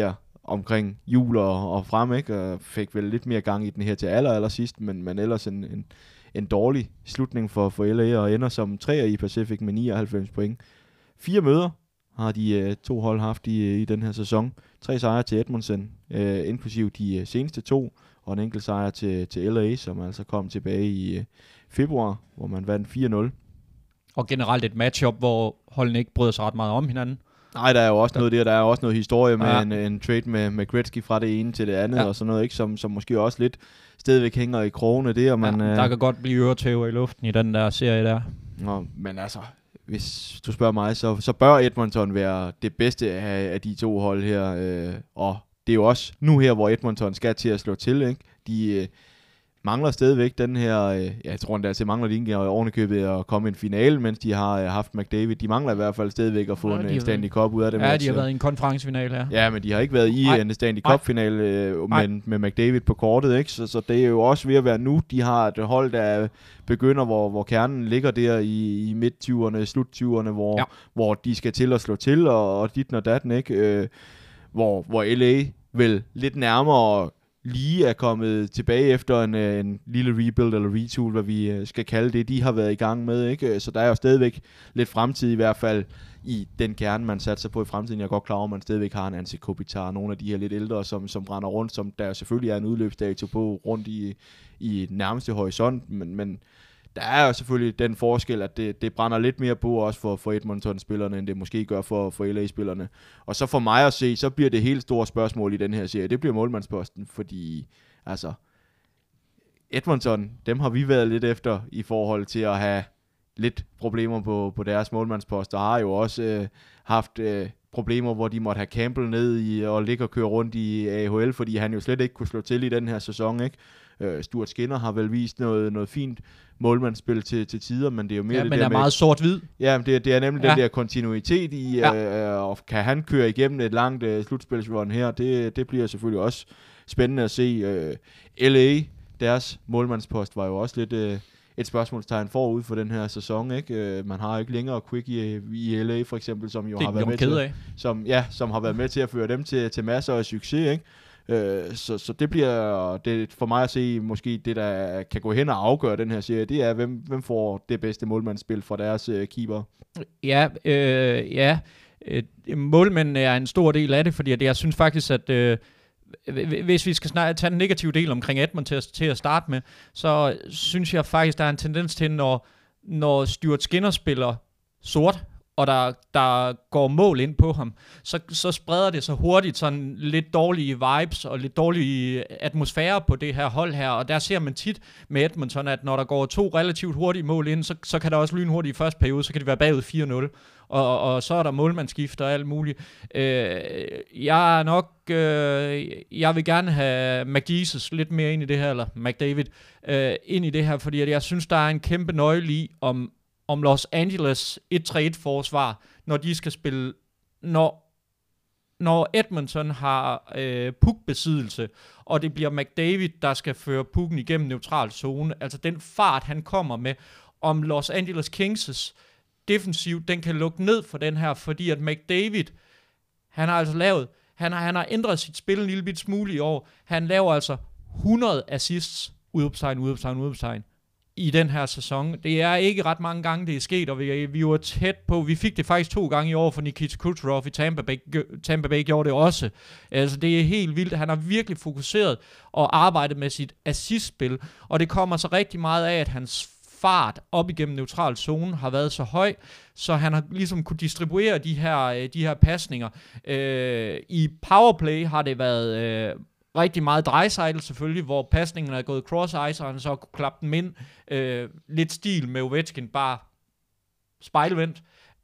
omkring jul og frem, ikke? Og fik vel lidt mere gang i den her til allersidst, men ellers en dårlig slutning for LA, og ender som 3'er i Pacific med 99 point. 4 møder har de 2 hold haft i den her sæson. 3 sejre til Edmonton, inklusiv de seneste 2, og en enkelt sejr til LA, som altså kom tilbage i februar, hvor man vandt 4-0. Og generelt et matchup, hvor holdene ikke bryder sig ret meget om hinanden. Nej, der er jo også noget der. Der er også noget historie med en trade med Gretzky fra det ene til det andet, og sådan noget, ikke? Som måske også lidt stadigvæk hænger i krogene der. Man, der kan godt blive øretæver i luften i den der serie der. Men altså, hvis du spørger mig, så bør Edmonton være det bedste af de 2 hold her. Og det er jo også nu her, hvor Edmonton skal til at slå til, ikke? De mangler stadigvæk den her, jeg tror endda, mangler de ikke ovenikøbet at komme i en finale, mens de har haft McDavid. De mangler i hvert fald stadigvæk at få en Stanley Cup ud af det. Ja, de har været i en konferencefinale her. Ja, men de har ikke været i en Stanley Cup-finale med McDavid på kortet, ikke? Så det er jo også ved at være nu. De har et hold, der begynder, hvor kernen ligger der i midt-20'erne, slut-20'erne, hvor de skal til at slå til, og dit og datten, ikke? Hvor LA vel lidt nærmere lige er kommet tilbage efter en lille rebuild eller retool, hvad vi skal kalde det, de har været i gang med, ikke? Så der er jo stadigvæk lidt fremtid i hvert fald i den kerne, man satser på i fremtiden. Jeg er godt klar over, at man stadigvæk har en Anze Kopitar, nogle af de her lidt ældre, som brænder rundt, som der selvfølgelig er en udløbsdato på rundt i nærmeste horisont, men der er jo selvfølgelig den forskel, at det brænder lidt mere på også for Edmonton-spillerne, end det måske gør for LA-spillerne. Og så for mig at se, så bliver det helt store spørgsmål i den her serie. Det bliver målmandsposten, fordi altså Edmonton, dem har vi været lidt efter i forhold til at have lidt problemer på deres målmandspost, og har jo også haft problemer, hvor de måtte have Campbell ned i og ligge og køre rundt i AHL, fordi han jo slet ikke kunne slå til i den her sæson, ikke? Stuart Skinner har vel vist noget fint målmandsspil til tider, men det er jo mere det men der er meget sort-hvid. Ja, det er nemlig den der kontinuitet i, og kan han køre igennem et langt slutspilsrun her, det bliver selvfølgelig også spændende at se. LA, deres målmandspost var jo også lidt et spørgsmålstegn forud for den her sæson, ikke? Man har jo ikke længere Quick i LA for eksempel, som jo har været med til, som har været med til at føre dem til masser af succes, ikke? Så det bliver det for mig at se måske det, der kan gå hen og afgøre den her serie, det er, hvem får det bedste målmandsspil fra deres keeper. Målmændene er en stor del af det, fordi jeg synes faktisk, at hvis vi skal tage den negative del omkring Edmonton til at starte med, så synes jeg faktisk, der er en tendens til, når Stuart Skinner spiller sort, og der går mål ind på ham, så spreder det sig hurtigt sådan lidt dårlige vibes og lidt dårlige atmosfære på det her hold her, og der ser man tit med Edmonton, at når der går 2 relativt hurtige mål ind, så kan der også lynhurtigt i første periode, så kan det være bagud 4-0, og så er der målmandsskift og alt muligt. Jeg vil gerne have McJesus lidt mere ind i det her, eller McDavid ind i det her, fordi jeg synes, der er en kæmpe nøgle i, om Los Angeles 1-3-1-forsvar, når de skal spille, når Edmonton har puckbesiddelse, og det bliver McDavid, der skal føre pucken igennem neutral zone, altså den fart, han kommer med, om Los Angeles Kings' defensiv, den kan lukke ned for den her, fordi at McDavid, han har altså han har ændret sit spil en lille bit smule i år, han laver altså 100 assists, udopstegn, i den her sæson. Det er ikke ret mange gange, det er sket, og vi var tæt på. Vi fik det faktisk 2 gange i år, for Nikita Kucherov i Tampa Bay gjorde det også. Altså, det er helt vildt. Han har virkelig fokuseret og arbejdet med sit assistspil, og det kommer så rigtig meget af, at hans fart op igennem neutral zone har været så høj, så han har ligesom kunne distribuere de her pasninger. I powerplay har det været rigtig meget Draisaitl selvfølgelig, hvor pasningen er gået cross-ice, og han så kunne klappe dem ind. Lidt stil med Ovechkin, bare spejlvendt.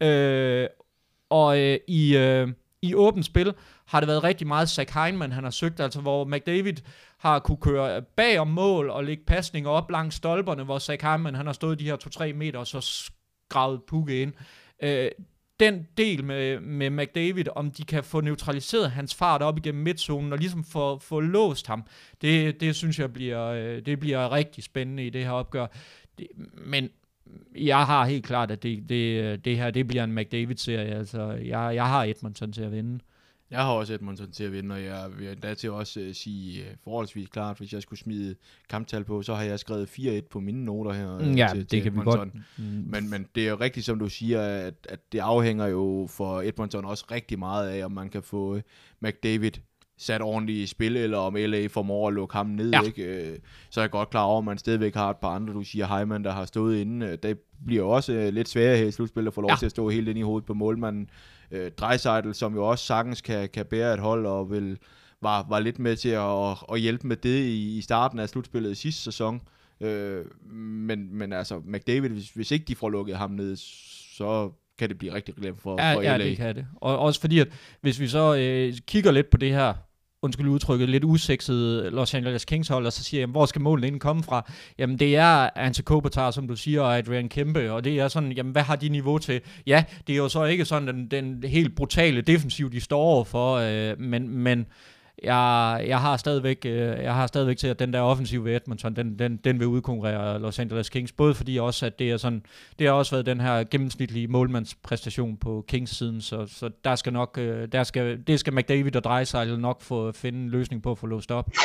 I åbent spil har det været rigtig meget Zach Hyman, han har søgt, altså hvor McDavid har kunne køre bag om mål og lægge pasninger op langs stolperne, hvor Zach Hyman, han har stået de her 2-3 meter og så skravet pukke ind. Den del med McDavid, om de kan få neutraliseret hans fart op igennem midtzonen og ligesom få låst ham, det synes jeg bliver rigtig spændende i det her opgør. Men jeg har helt klart, at det her det bliver en McDavid-serie. Altså, jeg har Edmonton til at vinde. Jeg har også Edmonton til at vinde, og jeg vil endda til også sige forholdsvis klart, hvis jeg skulle smide kamptal på, så har jeg skrevet 4-1 på mine noter her Ja, til det kan Edmonton. vi godt. Men det er jo rigtigt, som du siger, at det afhænger jo for Edmonton også rigtig meget af, om man kan få McDavid sat ordentligt i spil, eller om LA formår at lukke ham ned. Ja. Ikke? Så er jeg godt klar over, at man stadigvæk har et par andre, du siger Hyman, der har stået inde. Det bliver også lidt sværere her i slutspillet at få lov til at stå helt ind i hovedet på målmanden. Draisaitl, som jo også sagtens kan bære et hold, og var lidt med til at hjælpe med det i starten af slutspillet i sidste sæson. Men altså, McDavid, hvis ikke de får lukket ham ned, så kan det blive rigtig glemt for LA. Ja, det kan det. Og også fordi, at hvis vi så kigger lidt på det her, undskyld udtrykket, lidt usexede Los Angeles Kings hold, og så siger, jamen, hvor skal målene egentlig komme fra? Jamen, det er Anze Kopitar, som du siger, og Adrian Kempe, og det er sådan, jamen, hvad har de niveau til? Ja, det er jo så ikke sådan den helt brutale defensiv, de står overfor, men jeg har stadigvæk til, at den der offensiv ved Edmonton, den vil udkonkurrere Los Angeles Kings, både fordi også, at det er sådan, det har også været den her gennemsnitlige målmandspræstation på Kings siden, så der skal nok, det skal McDavid og Draisaitl nok finde en løsning på at få låst op.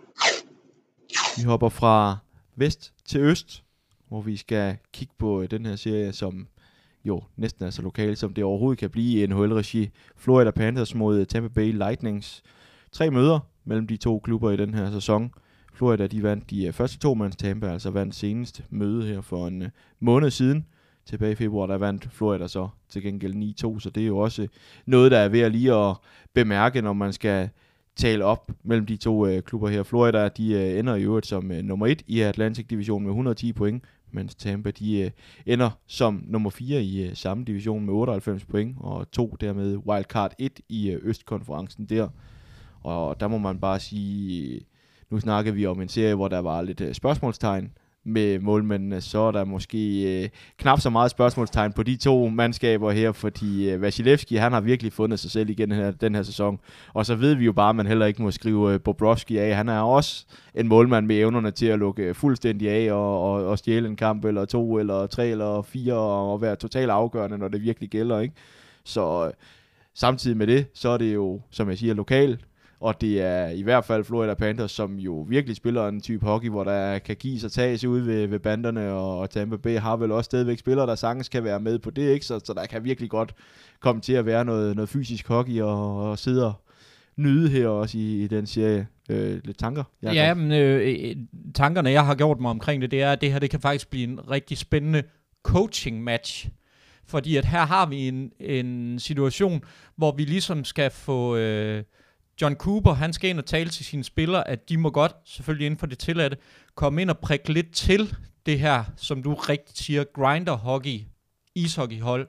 Vi hopper fra vest til øst, hvor vi skal kigge på den her serie, som jo næsten er så lokal, som det overhovedet kan blive i NHL-regi. Florida Panthers mod Tampa Bay Lightnings. 3 møder mellem de to klubber i den her sæson. Florida, de vandt de første 2, mens Tampa altså vandt seneste møde her for en måned siden. Tilbage i februar, der vandt Florida så til gengæld 9-2, så det er jo også noget, der er ved at lige at bemærke, når man skal tale op mellem de to klubber her. Florida, de ender i øvrigt som nummer 1 i Atlantic-divisionen med 110 point, mens Tampa, de ender som nummer 4 i samme division med 98 point, og 2 dermed wildcard 1 i Østkonferencen der. Og der må man bare sige, nu snakker vi om en serie, hvor der var lidt spørgsmålstegn med målmændene, så er der måske knap så meget spørgsmålstegn på de to mandskaber her, fordi Vasilevsky, han har virkelig fundet sig selv igen den her sæson. Og så ved vi jo bare, at man heller ikke må skrive Bobrovsky af. Han er også en målmand med evnerne til at lukke fuldstændig af og stjæle en kamp, eller 2, eller 3, eller 4, og være totalt afgørende, når det virkelig gælder, ikke? Så samtidig med det, så er det jo, som jeg siger, lokal. Og det er i hvert fald Florida Panthers, som jo virkelig spiller en type hockey, hvor der kan gives og tages ud ved banderne, og Tampa Bay har vel også stadigvæk spillere, der sagtens kan være med på det, ikke? Så der kan virkelig godt komme til at være noget fysisk hockey og sidde og nyde her også i den serie. Lidt tanker? Ja, men tankerne, jeg har gjort mig omkring det er, at det her det kan faktisk blive en rigtig spændende coaching-match. Fordi at her har vi en situation, hvor vi ligesom skal få John Cooper, han skal ind og tale til sine spillere, at de må godt, selvfølgelig inden for det tilladte, komme ind og prikke lidt til det her, som du rigtigt siger, grinder-hockey, ishockey-hold.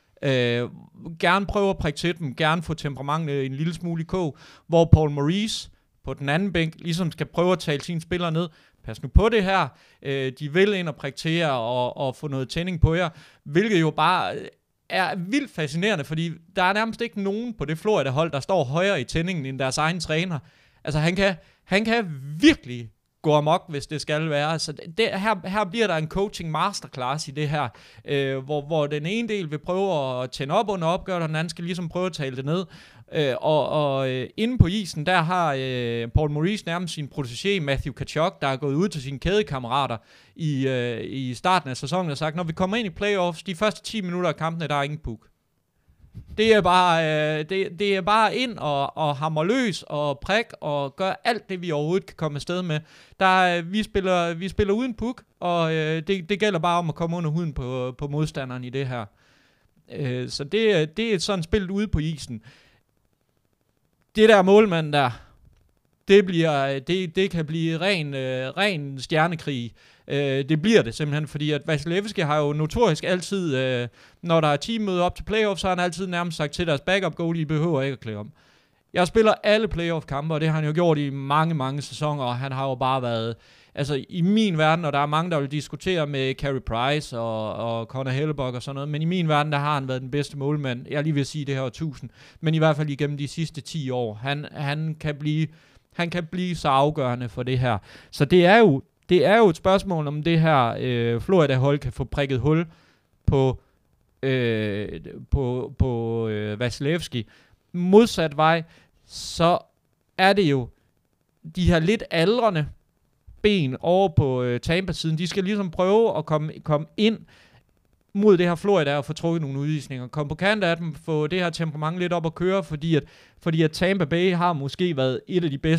Gerne prøve at prikke til dem, gerne få temperamentet en lille smule i kog, hvor Paul Maurice på den anden bænk ligesom skal prøve at tale sine spillere ned. Pas nu på det her. De vil ind og prikke til jer og få noget tænding på jer, hvilket jo bare er vildt fascinerende, fordi der er nærmest ikke nogen på det Florida-hold, der står højere i tændingen end deres egen træner. Altså han kan virkelig gå amok, hvis det skal være. Så her bliver der en coaching masterclass i det her, hvor den ene del vil prøve at tænde op under opgøret, og den anden skal ligesom prøve at tale det ned. Og inde på isen, der har Paul Maurice nærmest sin protégé Matthew Tkachuk, der er gået ud til sine kædekammerater i starten af sæsonen og sagt, når vi kommer ind i playoffs, de første 10 minutter af kampene, der er ingen puk. Det er bare ind og hamre løs og prik og gøre alt det, vi overhovedet kan komme afsted med. Vi spiller uden puk, og det gælder bare om at komme under huden på modstanderen i det her. Så det er sådan spillet ude på isen. Det der målmand der, det kan blive ren stjernekrig. Det bliver det simpelthen, fordi at Vasilevsky har jo notorisk altid, når der er teammøde op til playoff, så har han altid nærmest sagt til deres backup goalie, I behøver ikke at klæde om. Jeg spiller alle playoff-kampe, og det har han jo gjort i mange, mange sæsoner, og han har jo bare været, altså i min verden, og der er mange, der vil diskutere med Carey Price og Connor Hellebuyck og sådan noget, men i min verden, der har han været den bedste målmand, jeg lige vil sige det her 1000, men i hvert fald igennem de sidste 10 år. Han kan blive så afgørende for det her. Så det er jo et spørgsmål, om det her Florida-hold kan få prikket hul på Vasilevsky. modsat vej, så er det jo de her lidt aldrende ben over på Tampa-siden. De skal ligesom prøve at komme ind mod det her Florida og få trukket nogle udvisninger. Komme på kant af dem, få det her temperament lidt op at køre, fordi at Tampa Bay har måske været et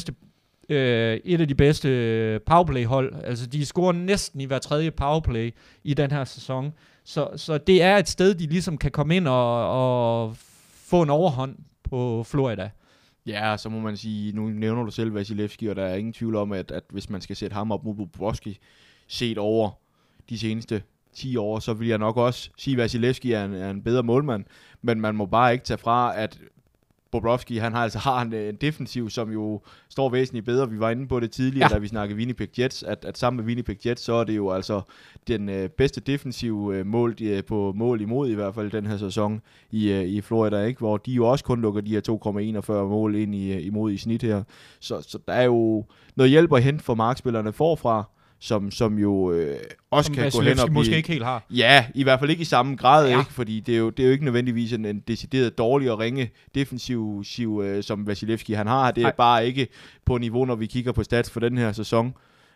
af de bedste powerplay-hold. Altså, de scorer næsten i hver tredje powerplay i den her sæson. Så det er et sted, de ligesom kan komme ind og få en overhånd på Florida. Ja, så må man sige, nu nævner du selv Vasilevskiy, og der er ingen tvivl om, at hvis man skal sætte ham op mod Bobrovsky, set over de seneste 10 år, så vil jeg nok også sige, at Vasilevskiy er en bedre målmand, men man må bare ikke tage fra, at Bobrovsky, han har en defensiv, som jo står væsentligt bedre. Vi var inde på det tidligere, da vi snakkede Winnipeg Jets, at sammen med Winnipeg Jets, så er det jo altså den bedste defensiv på mål imod, i hvert fald den her sæson i Florida, ikke? Hvor de jo også kun lukker de her 2,41 mål ind imod i snit her. Så der er jo noget hjælp at hente for markspillerne forfra, som jo også kan gå hen og blive... måske ikke helt har. Ja, i hvert fald ikke i samme grad, ikke? Fordi det er jo ikke nødvendigvis en decideret dårlig og ringe defensiv som Vasilevskiy han har. Det er bare ikke på niveau, når vi kigger på stats for den her sæson.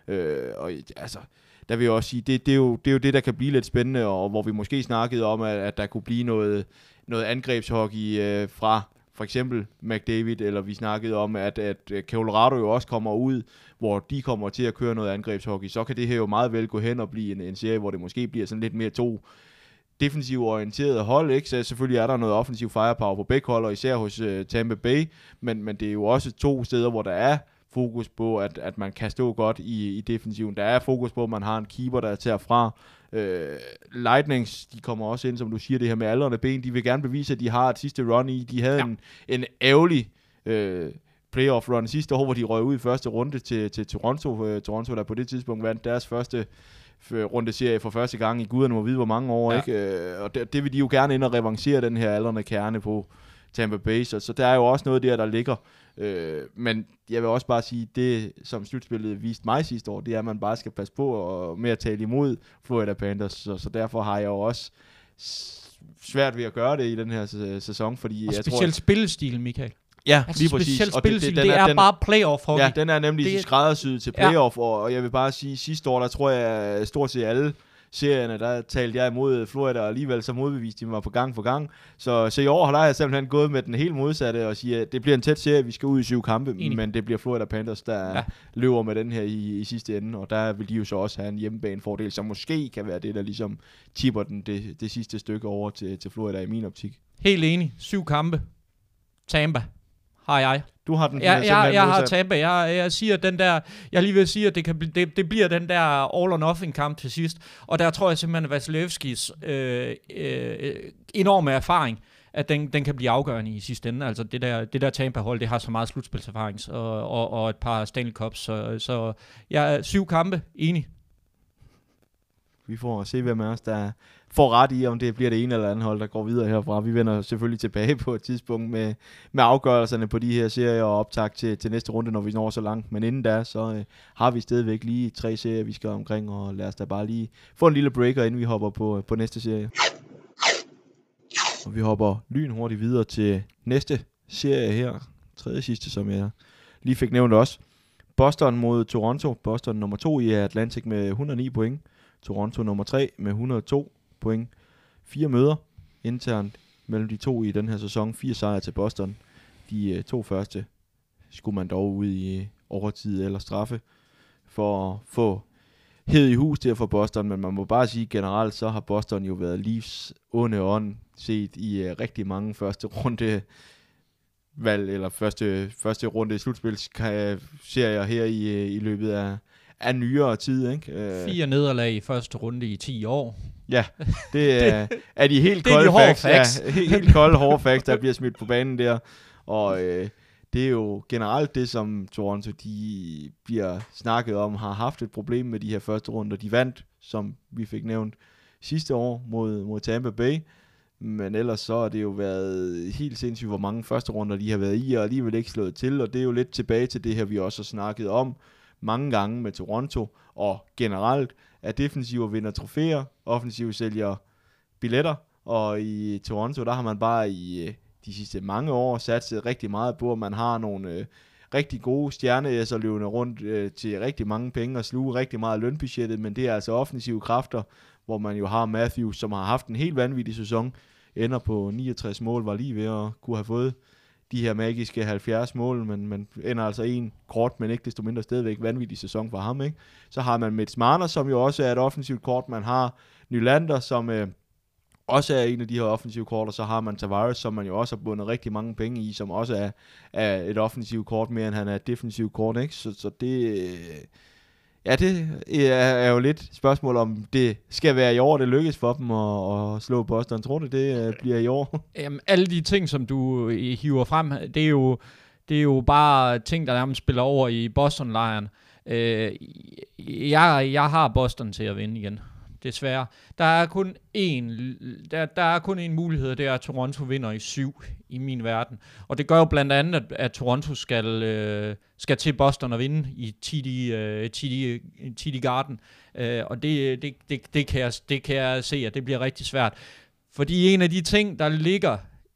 Og altså, der vil jeg også sige, det er jo det, der kan blive lidt spændende, og hvor vi måske snakkede om, at der kunne blive noget angrebshockey fra for eksempel McDavid, eller vi snakkede om, at Colorado jo også kommer ud, hvor de kommer til at køre noget angrebshockey, så kan det her jo meget vel gå hen og blive en serie, hvor det måske bliver sådan lidt mere to defensivt orienterede hold, ikke? Så selvfølgelig er der noget offensiv firepower på begge hold, og især hos Tampa Bay, men det er jo også to steder, hvor der er fokus på, at man kan stå godt i defensiven. Der er fokus på, at man har en keeper, der tager fra. Lightnings, de kommer også ind, som du siger, det her med aldrende ben, de vil gerne bevise, at de har et sidste run i. De havde en ærgerlig playoff run sidste år, hvor de røg ud i første runde til Toronto. Toronto, der på det tidspunkt vandt deres første rundeserie for første gang i guderne må vide, hvor mange år, ikke? Og det vil de jo gerne ind og revancere den her aldrende kerne på Tampa Bay, så der er jo også noget der ligger. Men jeg vil også bare sige, det som slutspillet viste mig sidste år, det er, at man bare skal passe på og med at tale imod Florida Panthers, så derfor har jeg jo også svært ved at gøre det i den her sæson, fordi og jeg specielt spillestil, Michael. Ja, altså lige præcis. Specielt spillestil, det er bare playoff hockey. Ja, den er nemlig skræddersyet til playoff, og jeg vil bare sige, sidste år, der tror jeg stort set alle serierne, der talte jeg imod Florida, og alligevel så modbeviste de mig på gang for gang. Så i år har jeg simpelthen gået med den helt modsatte og siger, at det bliver en tæt serie, vi skal ud i 7 kampe, men det bliver Florida Panthers, der løber med den her i sidste ende, og der vil de jo så også have en hjemmebanefordel, som måske kan være det, der ligesom tipper den det sidste stykke over til Florida i min optik. Helt enig. 7 kampe. Tampa har jeg. Du har den. Jeg har Tampa. Jeg siger den der. Jeg lige vil sige, at det bliver den der all or nothing kamp til sidst. Og der tror jeg simpelthen, at Vasilevskis enorme erfaring, at den kan blive afgørende i sidste ende. Altså det der Tampa-hold, det har så meget slutspilserfaring og et par Stanley Cups. Så jeg er 7 kampe. Enig. Vi får se, hvem af os, der får ret i, om det bliver det ene eller andet hold, der går videre herfra. Vi vender selvfølgelig tilbage på et tidspunkt med afgørelserne på de her serier og optag til næste runde, når vi når så langt. Men inden da, så har vi stadigvæk lige 3 serier, vi skal omkring, og lad os da bare lige få en lille breaker, inden vi hopper på næste serie. Og vi hopper lynhurtigt videre til næste serie her. Tredje sidste, som jeg lige fik nævnt også. Boston mod Toronto. Boston nummer 2 i Atlantic med 109 point. Toronto nummer 3 med 102 point. 4 møder internt mellem de to i den her sæson. 4 sejre til Boston. De 2 første skulle man dog ud i overtid eller straffe for at få hed i hus der for Boston, men man må bare sige generelt, så har Boston jo været Leafs onde ånd set i rigtig mange første runde valg, eller første runde slutspilsserier her i løbet af nyere tid, ikke? 4 nederlag i første runde i 10 år. Ja, det er de helt kolde facts. Ja, helt kolde hårde facts, der bliver smidt på banen der. Og det er jo generelt det, som Toronto de bliver snakket om, har haft et problem med de her første runder. De vandt, som vi fik nævnt sidste år mod Tampa Bay. Men ellers så har det jo været helt sindssygt, hvor mange første runder de har været i, og alligevel ikke slået til. Og det er jo lidt tilbage til det her, vi også har snakket om mange gange med Toronto, og generelt, at defensiver vinder trofæer, offensive sælger billetter, og i Toronto, der har man bare de sidste mange år satset rigtig meget på, at man har nogle rigtig gode stjerneæsser løbende rundt til rigtig mange penge og sluge rigtig meget af lønbudgettet, men det er altså offensive kræfter, hvor man jo har Matthews, som har haft en helt vanvittig sæson, ender på 69 mål, var lige ved at kunne have fået de her magiske 70 mål, men ender altså en kort, men ikke desto mindre stadigvæk vanvittig sæson for ham, ikke? Så har man Mitch Marner, som jo også er et offensivt kort, man har Nylander, som også er en af de her offensive kort, og så har man Tavares, som man jo også har bundet rigtig mange penge i, som også er et offensivt kort, mere end han er et defensivt kort, ikke? Så det... Ja, det er jo lidt spørgsmål om, det skal være i år, det lykkes for dem at slå Boston. Tror du, det bliver i år? Jamen, alle de ting, som du hiver frem, det er jo bare ting, der nærmest spiller over i Boston-lejren. Jeg har Boston til at vinde igen. Desværre. Der er kun én mulighed, det er, at Toronto vinder i 7 i min verden. Og det gør jo blandt andet, at Toronto skal til Boston og vinde i TD Garden. Og det kan jeg se, at det bliver rigtig svært. Fordi en af de ting, der ligger,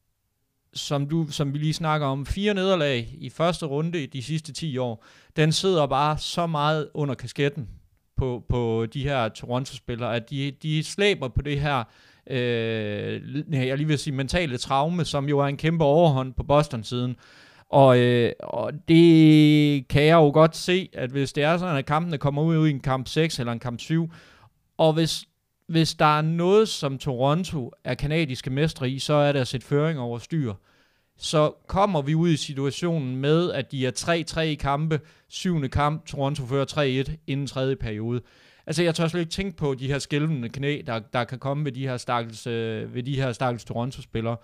som vi lige snakker om, 4 nederlag i første runde i de sidste 10 år, den sidder bare så meget under kasketten på de her Toronto-spillere, at de slæber på det her, jeg lige vil sige, mentale traume, som jo er en kæmpe overhånd på Boston-siden. Og det kan jeg jo godt se, at hvis det er sådan, at kampene kommer ud i en kamp 6 eller en kamp 7, og hvis der er noget, som Toronto er kanadiske mestre i, så er det at sætte føring over styr. Så kommer vi ud i situationen med, at de er 3-3 i kampe, 7. kamp, Toronto fører 3-1 inden 3. periode. Altså, jeg tør slet ikke tænke på de her skælvende knæ, der kan komme ved de her stakkels Toronto-spillere.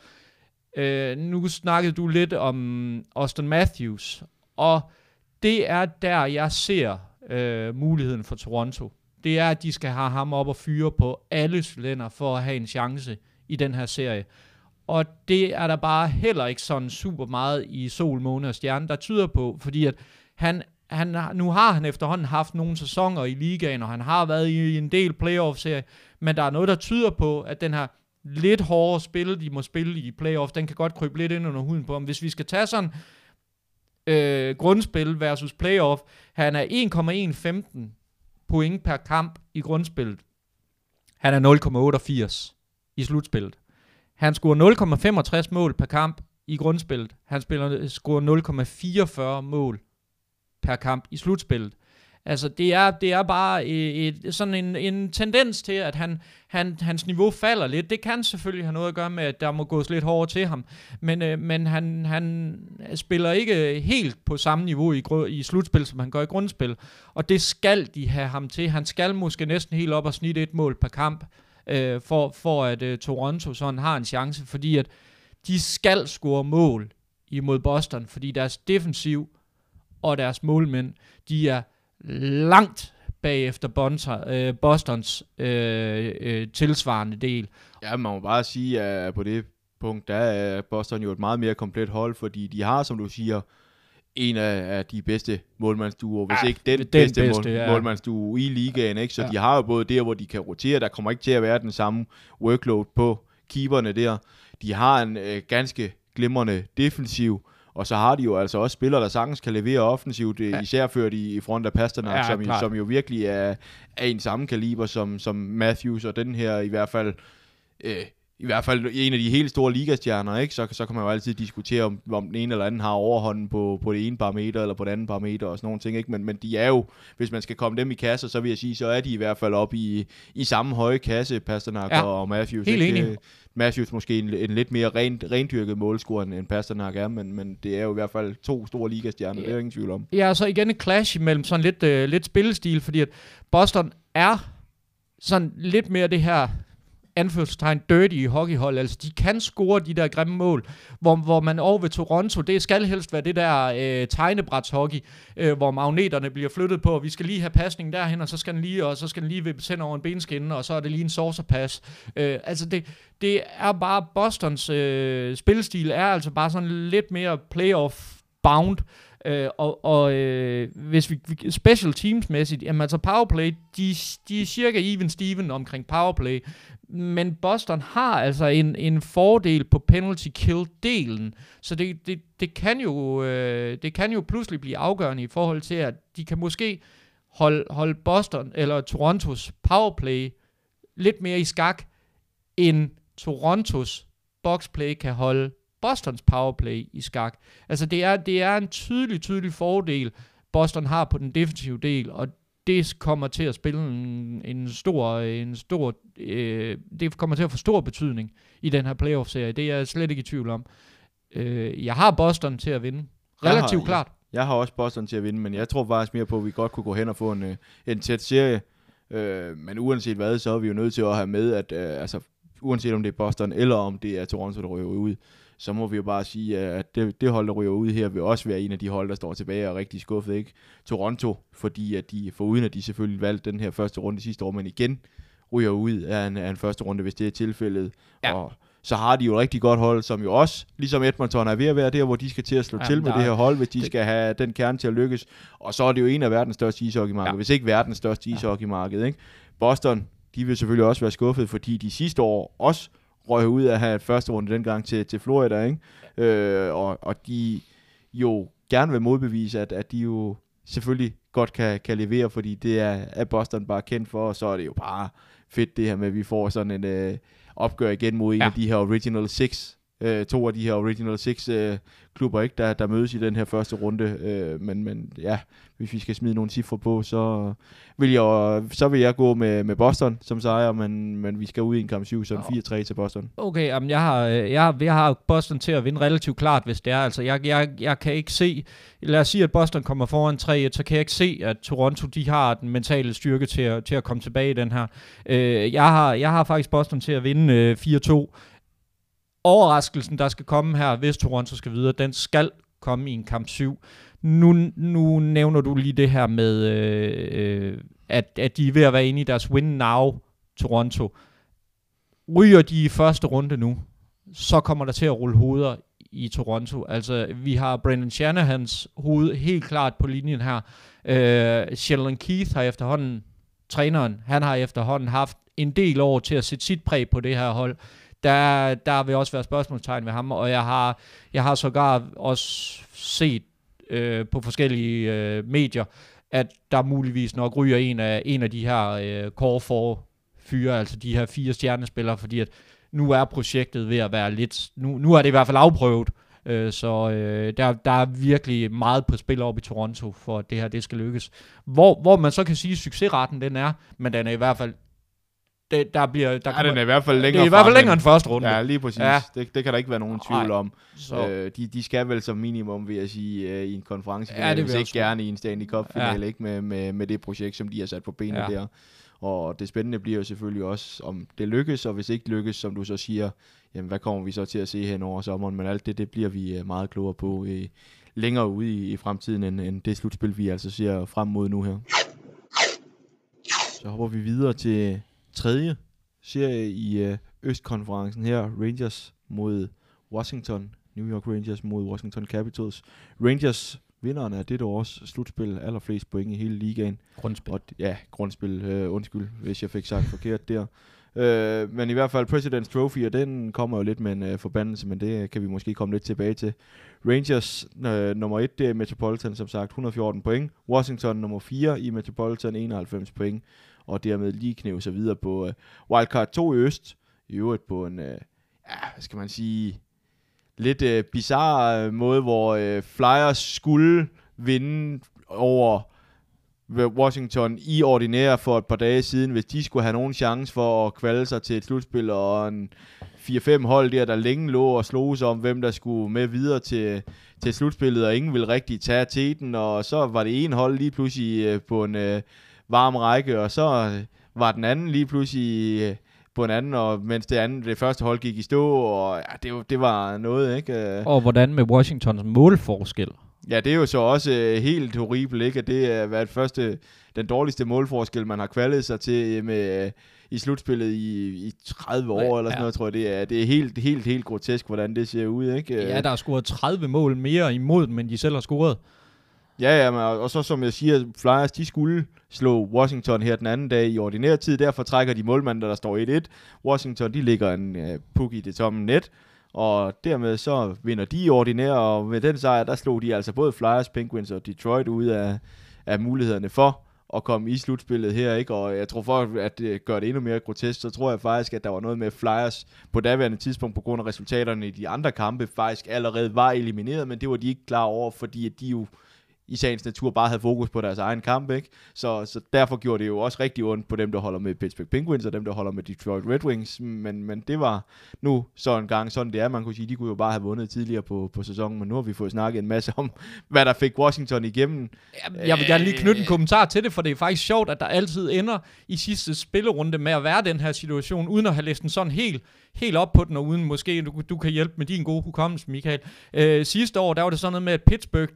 Nu snakkede du lidt om Auston Matthews, og det er der, jeg ser muligheden for Toronto. Det er, at de skal have ham op og fyre på alle cylinder for at have en chance i den her serie. Og det er der bare heller ikke sådan super meget i sol, måne og stjerne, der tyder på, fordi at nu har han efterhånden haft nogle sæsoner i ligaen, og han har været i en del playoff-serie, men der er noget, der tyder på, at den her lidt hårdere spil, de må spille i playoff, den kan godt krybe lidt ind under huden på ham. Hvis vi skal tage sådan grundspil versus playoff, han er 1,115 point per kamp i grundspillet. Han er 0,88 i slutspillet. Han scorer 0,65 mål per kamp i grundspillet. Han scorer 0,44 mål per kamp i slutspillet. Altså, det er bare sådan en tendens til, at hans niveau falder lidt. Det kan selvfølgelig have noget at gøre med, at der må gås lidt hårdere til ham. Men han spiller ikke helt på samme niveau i slutspil, som han gør i grundspil. Og det skal de have ham til. Han skal måske næsten helt op og snitte 1 mål per kamp, for at Toronto sådan har en chance. Fordi at de skal score mål imod Boston, fordi deres defensiv og deres målmænd, de er langt bagefter Bostons tilsvarende del. Ja, man må bare sige, at på det punkt, der er Boston jo et meget mere komplet hold, fordi de har, som du siger, en af de bedste målmandsduoer, hvis ikke den bedste målmandsduo i ligaen, ikke? Så de har jo både der, hvor de kan rotere, der kommer ikke til at være den samme workload på keeperne der. De har en ganske glimrende defensiv, og så har de jo altså også spillere, der sagtens kan levere offensivt, især ført i front af Pasternak, som jo virkelig er en samme kaliber som Matthews, og den her i hvert fald en af de helt store ligastjerner, ikke? Så kan man jo altid diskutere, om den ene eller anden har overhånden på det ene parameter, eller på det andet parameter, og sådan nogle ting, ikke? Men de er jo, hvis man skal komme dem i kasser, så vil jeg sige, så er de i hvert fald oppe i samme høje kasse, Pasternak og Matthews. Helt enig. Matthews måske en lidt mere rendyrket målscorer, end Pasternak er, men det er jo i hvert fald 2 store ligastjerner, det er jo ingen tvivl om. Ja, så igen et clash imellem sådan lidt spillestil, fordi at Boston er sådan lidt mere det her anførselstegn dirty i hockeyhold, altså de kan score de der grimme mål, hvor man over ved Toronto, det skal helst være det der tegnebrætshockey, hvor magneterne bliver flyttet på, og vi skal lige have pasning derhen, og så skal den lige vippes hen over en benskinne, og så er det lige en saucerpass. Altså det er bare Bostons spilstil er altså bare sådan lidt mere playoff bound, hvis vi special teams-mæssigt, jamen altså powerplay, de er cirka even Steven omkring powerplay, Men Boston har altså en fordel på penalty kill-delen, så det kan jo pludselig blive afgørende i forhold til, at de kan måske holde Boston eller Torontos powerplay lidt mere i skak, end Torontos boxplay kan holde Bostons powerplay i skak. Altså det er en tydelig fordel, Boston har på den defensive del, og det kommer til at spille en stor det kommer til at få stor betydning i den her playoff-serie. Det er jeg slet ikke i tvivl om. Jeg har Boston til at vinde. Relativt klart. Jeg har også Boston til at vinde, men jeg tror faktisk mere på, at vi godt kunne gå hen og få en tæt serie. Men uanset hvad, så er vi jo nødt til at have med, at uanset om det er Boston, eller om det er Toronto, der ryger ud, så må vi jo bare sige, at det hold, der ryger ud her, vil også være en af de hold, der står tilbage og er rigtig skuffet, ikke? Toronto, fordi at de, foruden at de selvfølgelig valgte den her første runde sidste år, men igen ryger ud af en første runde, hvis det er tilfældet. Ja. Og så har de jo et rigtig godt hold, som jo også, ligesom Edmonton, er ved at være der, hvor de skal til at slå til med det her hold, hvis de skal have den kerne til at lykkes. Og så er det jo en af verdens største ishockeymarked, hvis ikke verdens største ishockeymarked, ikke? Boston, de vil selvfølgelig også være skuffet, fordi de sidste år også røg ud af at have et første runde dengang til Florida, ikke? Og de jo gerne vil modbevise, at de jo selvfølgelig godt kan levere, fordi det er Boston bare kendt for, og så er det jo bare fedt det her med, at vi får sådan en opgør igen mod en af de her Original Six, to af de her Original Six klubber, ikke, der mødes i den her første runde, men ja, hvis vi skal smide nogle cifre på, så vil jeg gå med Boston som sejr, men vi skal ud i en kamp 7, så 4-3 til Boston. Okay, jamen jeg har Boston til at vinde relativt klart, hvis det er. Altså jeg kan ikke se, lad os sige, at Boston kommer foran 3-1, så kan jeg ikke se, at Toronto, de har den mentale styrke til at komme tilbage i den her. Jeg har faktisk Boston til at vinde 4-2. Overraskelsen, der skal komme her, hvis Toronto skal videre, den skal komme i en kamp 7. Nu nævner du lige det her med, at de er ved at være inde i deres win now, Toronto. Ryger de i første runde nu, så kommer der til at rulle hoveder i Toronto. Altså, vi har Brendan Shanahans hoved helt klart på linjen her. Sheldon Keefe har efterhånden, træneren, han har efterhånden haft en del år til at sætte sit præg på det her hold. Der vil også være spørgsmålstegn ved ham, og jeg har sågar også set på forskellige medier, at der muligvis nok ryger en af de her core 4 fyre, altså de her 4 stjernespillere, fordi at nu er projektet ved at være lidt, nu er det i hvert fald afprøvet, så der er virkelig meget på spil op i Toronto, for at det her det skal lykkes. Hvor man så kan sige, at succesraten den er, men den er i hvert fald den er i hvert fald længere. Det er i hvert fald længere end første runde. Ja, lige præcis. Ja. Det kan der ikke være nogen tvivl om. De skal vel som minimum, vil jeg sige, i en konference, hvis ikke gerne i en Stanley Cup-finale, ikke med det projekt, som de har sat på benene der. Og det spændende bliver jo selvfølgelig også, om det lykkes, og hvis ikke lykkes, som du så siger, jamen hvad kommer vi så til at se hen over sommeren? Men alt det bliver vi meget klogere på længere ude i fremtiden, end det slutspil, vi altså ser frem mod nu her. Så hopper vi videre til tredje serie i Østkonferencen her. Rangers mod Washington. New York Rangers mod Washington Capitals. Rangers vinderen af dette års slutspil, allerflest point i hele ligaen. Grundspil. Grundspil. Undskyld, hvis jeg fik sagt forkert der. Men i hvert fald President's Trophy, og den kommer jo lidt med en forbandelse, men det kan vi måske komme lidt tilbage til. Rangers nummer 1, det er Metropolitan, som sagt, 114 point. Washington nummer 4 i Metropolitan, 91 point. Og dermed lige knæve sig videre på Wildcard 2 i Øst. I øvrigt på en, hvad skal man sige, lidt bizarre måde, hvor Flyers skulle vinde over Washington i ordinære for et par dage siden, hvis de skulle have nogen chance for at kvalde sig til et slutspil, og en 4-5 hold der længe lå og slog sig om, hvem der skulle med videre til slutspillet, og ingen ville rigtig tage teten, og så var det en hold lige pludselig på en varm række, og så var den anden lige pludselig på en anden, og mens det første hold gik i stå, og det var noget, ikke? Og hvordan med Washingtons målforskel? Ja, det er jo så også helt horribelt, ikke? At det er været den dårligste målforskel, man har kvalet sig til i slutspillet i 30 år, eller sådan noget, tror jeg. Det er helt grotesk, hvordan det ser ud, ikke? Ja, der er scoret 30 mål mere imod dem, end de selv har scoret. Ja, men, og så som jeg siger, Flyers, de skulle slå Washington her den anden dag i ordinær tid, derfor trækker de målmanden, der står 1-1. Washington, de ligger en puk i det tomme net, og dermed så vinder de i ordinær, og med den sejr, der slog de altså både Flyers, Penguins og Detroit ud af mulighederne for at komme i slutspillet her, ikke? Og jeg tror, for at gøre det endnu mere grotesk, så tror jeg faktisk, at der var noget med Flyers på daværende tidspunkt, på grund af resultaterne i de andre kampe, faktisk allerede var elimineret, men det var de ikke klar over, fordi at de jo i sagens natur bare havde fokus på deres egen kamp, ikke? Så derfor gjorde det jo også rigtig ondt på dem, der holder med Pittsburgh Penguins, og dem, der holder med Detroit Red Wings, men det var nu så en gang sådan det er. Man kunne sige, de kunne jo bare have vundet tidligere på sæsonen, men nu har vi fået snakket en masse om, hvad der fik Washington igennem. Jeg vil gerne lige knytte en kommentar til det, for det er faktisk sjovt, at der altid ender i sidste spillerunde med at være den her situation, uden at have læst den sådan helt op på den, og uden måske du kan hjælpe med din gode hukommelse, Michael. Sidste år, der var det sådan noget med, at Pittsburgh,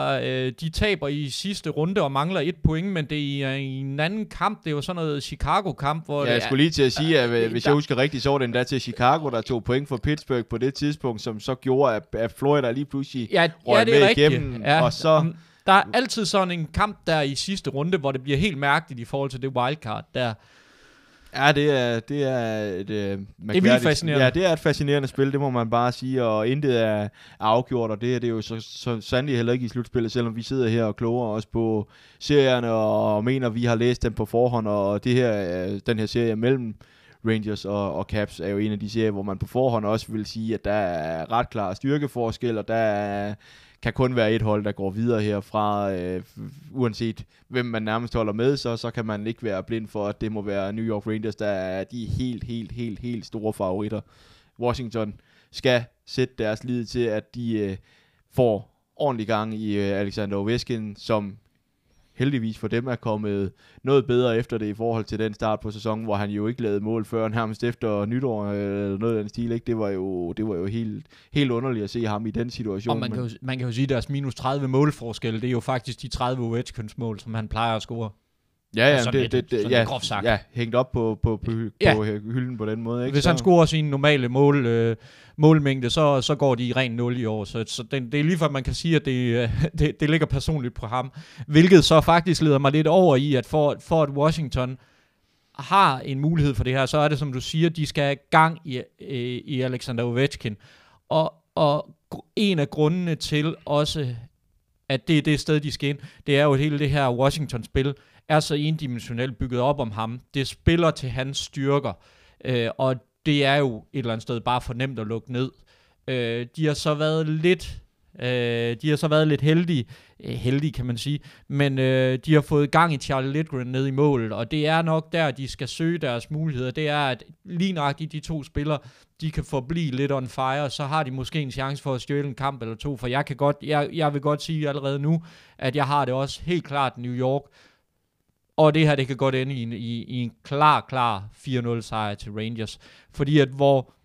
de taber i sidste runde og mangler 1 point, men det er i en anden kamp, det var sådan noget Chicago-kamp, hvor... Ja, jeg skulle lige til at sige, at hvis jeg husker rigtigt, så var det endda til Chicago, der tog point for Pittsburgh på det tidspunkt, som så gjorde, at Florida lige pludselig røg med igennem, og så... Der er altid sådan en kamp der i sidste runde, hvor det bliver helt mærkeligt i forhold til det wildcard der. Ja, det er et det er vildt fascinerende. Ja, det er et fascinerende spil, det må man bare sige, og intet er afgjort, og det er jo så sandelig heller ikke i slutspillet, selvom vi sidder her og kloger os på serierne, og mener, vi har læst dem på forhånd, og det her, den her serie mellem Rangers og Caps er jo en af de serier, hvor man på forhånd også vil sige, at der er ret klar styrkeforskel, og der kan kun være et hold, der går videre herfra, uanset hvem man nærmest holder med, så kan man ikke være blind for, at det må være New York Rangers, der er de helt store favoritter. Washington skal sætte deres lid til, at de får ordentlig gang i Alexander Ovechkin, som heldigvis for dem er kommet noget bedre efter det i forhold til den start på sæsonen, hvor han jo ikke lavede mål før nærmest efter nytår eller noget af den stil, ikke? Det var jo helt underligt at se ham i den situation. Og man kan jo sige, at deres minus 30 målforskel, det er jo faktisk de 30 Ovechkins mål, som han plejer at score. Ja, hængt op på hylden på den måde, ikke? Hvis han scorer sin normale målmængde, så går de i ren 0 i år. Så det er lige for, at man kan sige, at det ligger personligt på ham. Hvilket så faktisk leder mig lidt over i, at for at Washington har en mulighed for det her, så er det, som du siger, de skal have gang i Alexander Ovechkin. Og en af grundene til også, at det er det sted, de skal ind, det er jo hele det her Washington-spil, er så endimensionelt bygget op om ham. Det spiller til hans styrker, og det er jo et eller andet sted bare for nemt at lukke ned. De har så været lidt heldige kan man sige, men de har fået gang i Charlie Lindgren ned i målet, og det er nok der, de skal søge deres muligheder. Det er, at lige nøjagtigt de to spillere, de kan forblive lidt on fire, så har de måske en chance for at stjæle en kamp eller to, for jeg vil godt sige allerede nu, at jeg har det også helt klart New York, og det her, det kan godt ende i en klar 4-0 sejr til Rangers, fordi at hvor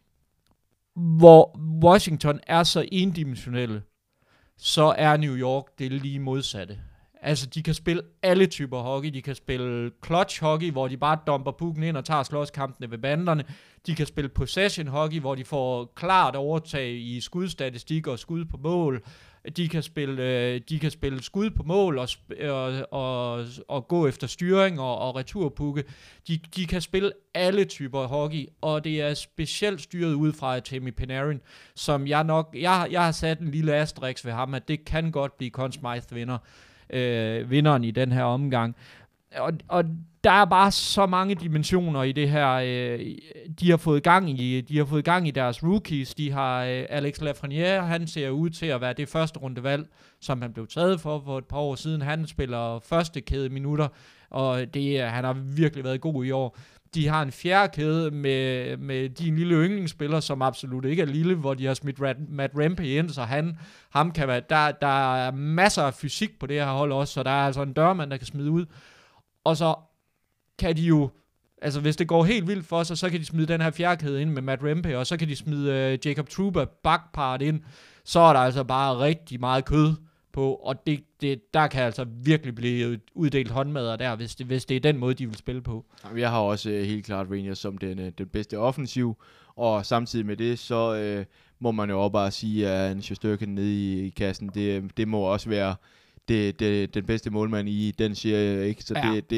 Washington er så endimensionelle, så er New York det lige modsatte. Altså, de kan spille alle typer hockey. De kan spille clutch hockey, hvor de bare dumper pucken ind og tager slåskampene ved banderne. De kan spille possession hockey, hvor de får klart overtag i skudstatistik og skud på mål. De kan spille skud på mål og gå efter styring og returpukke. De kan spille alle typer hockey, og det er specielt styret ud fra Temi Panarin, som jeg har sat en lille asterisk ved ham, at det kan godt blive Conn Smythe vinderen i den her omgang. Og der er bare så mange dimensioner i det her. De har fået gang i deres rookies. De har Alex Lafreniere, han ser ud til at være det første rundevalg, som han blev taget for et par år siden. Han spiller første kæde minutter, og han har virkelig været god i år. De har en fjerde kæde med din lille yndlingsspiller, som absolut ikke er lille, hvor de har smidt Matt Rempe ind, så ham kan være, der er masser af fysik på det her hold også, så der er altså en dørmand, der kan smide ud. Og så kan de jo, altså hvis det går helt vildt for sig, så kan de smide den her fjerkæde ind med Matt Rempe, og så kan de smide Jacob Trouba bakpart ind, så er der altså bare rigtig meget kød på, og der kan altså virkelig blive uddelt håndmadder der, hvis det er den måde, de vil spille på. Jeg har også helt klart Rangers som den bedste offensiv, og samtidig med det, så må man jo også bare sige, at en Shesterkin nede i kassen, det må også være den bedste målmand i den serie, ikke? Så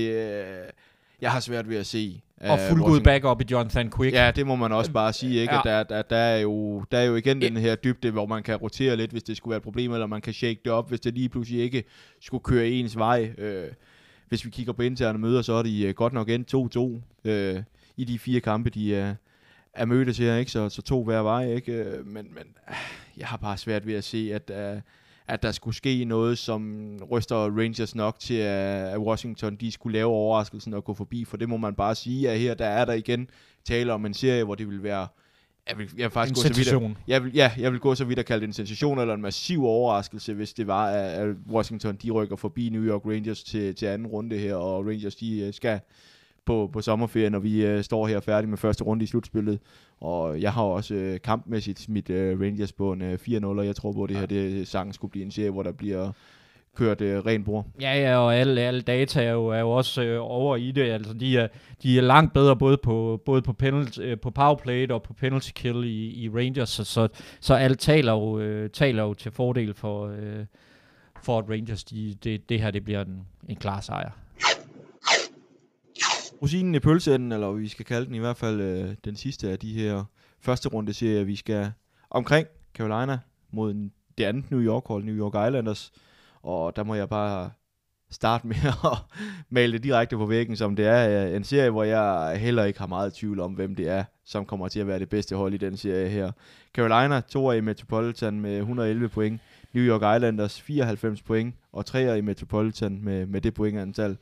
jeg har svært ved at se. Og fuldgod backup i Jonathan Quick. Ja, det må man også bare sige, ikke? Ja. At der er jo igen den her dybde, hvor man kan rotere lidt, hvis det skulle være et problem, eller man kan shake det op, hvis det lige pludselig ikke skulle køre ens vej. Hvis vi kigger på interne møder, så er de godt nok endt 2-2 i de 4 kampe, de er mødtes her, ikke? Så 2 hver vej, ikke? Men jeg har bare svært ved at se, at der skulle ske noget, som ryster Rangers nok til, at Washington de skulle lave overraskelsen og gå forbi, for det må man bare sige, at her der er der igen tale om en serie, hvor det vil være jeg vil faktisk gå sensation. Jeg vil gå så vidt at kalde det en sensation eller en massiv overraskelse, hvis det var, at Washington de rykker forbi New York Rangers til anden runde her, og Rangers de skal på sommerferien, når vi står her færdige med første runde i slutspillet. Og jeg har også kampmæssigt smidt Rangers på en 4-0, og jeg tror på, at det her det sagtens skulle blive en serie, hvor der bliver kørt ren bord. Ja, og alle data er jo også over i det. Altså, de er langt bedre både på penalty, på powerplay og på penalty kill i Rangers, så alt taler jo til fordel for at Rangers det her det bliver en klar sejr. Rosinen i pølseenden, eller vi skal kalde den i hvert fald den sidste af de her første runde serier, vi skal omkring Carolina mod det andet New York-hold, New York Islanders. Og der må jeg bare starte med at male det direkte på væggen, som det er en serie, hvor jeg heller ikke har meget tvivl om, hvem det er, som kommer til at være det bedste hold i den serie her. Carolina 2'er i Metropolitan med 111 point, New York Islanders 94 point, og 3'er i Metropolitan med det pointantal.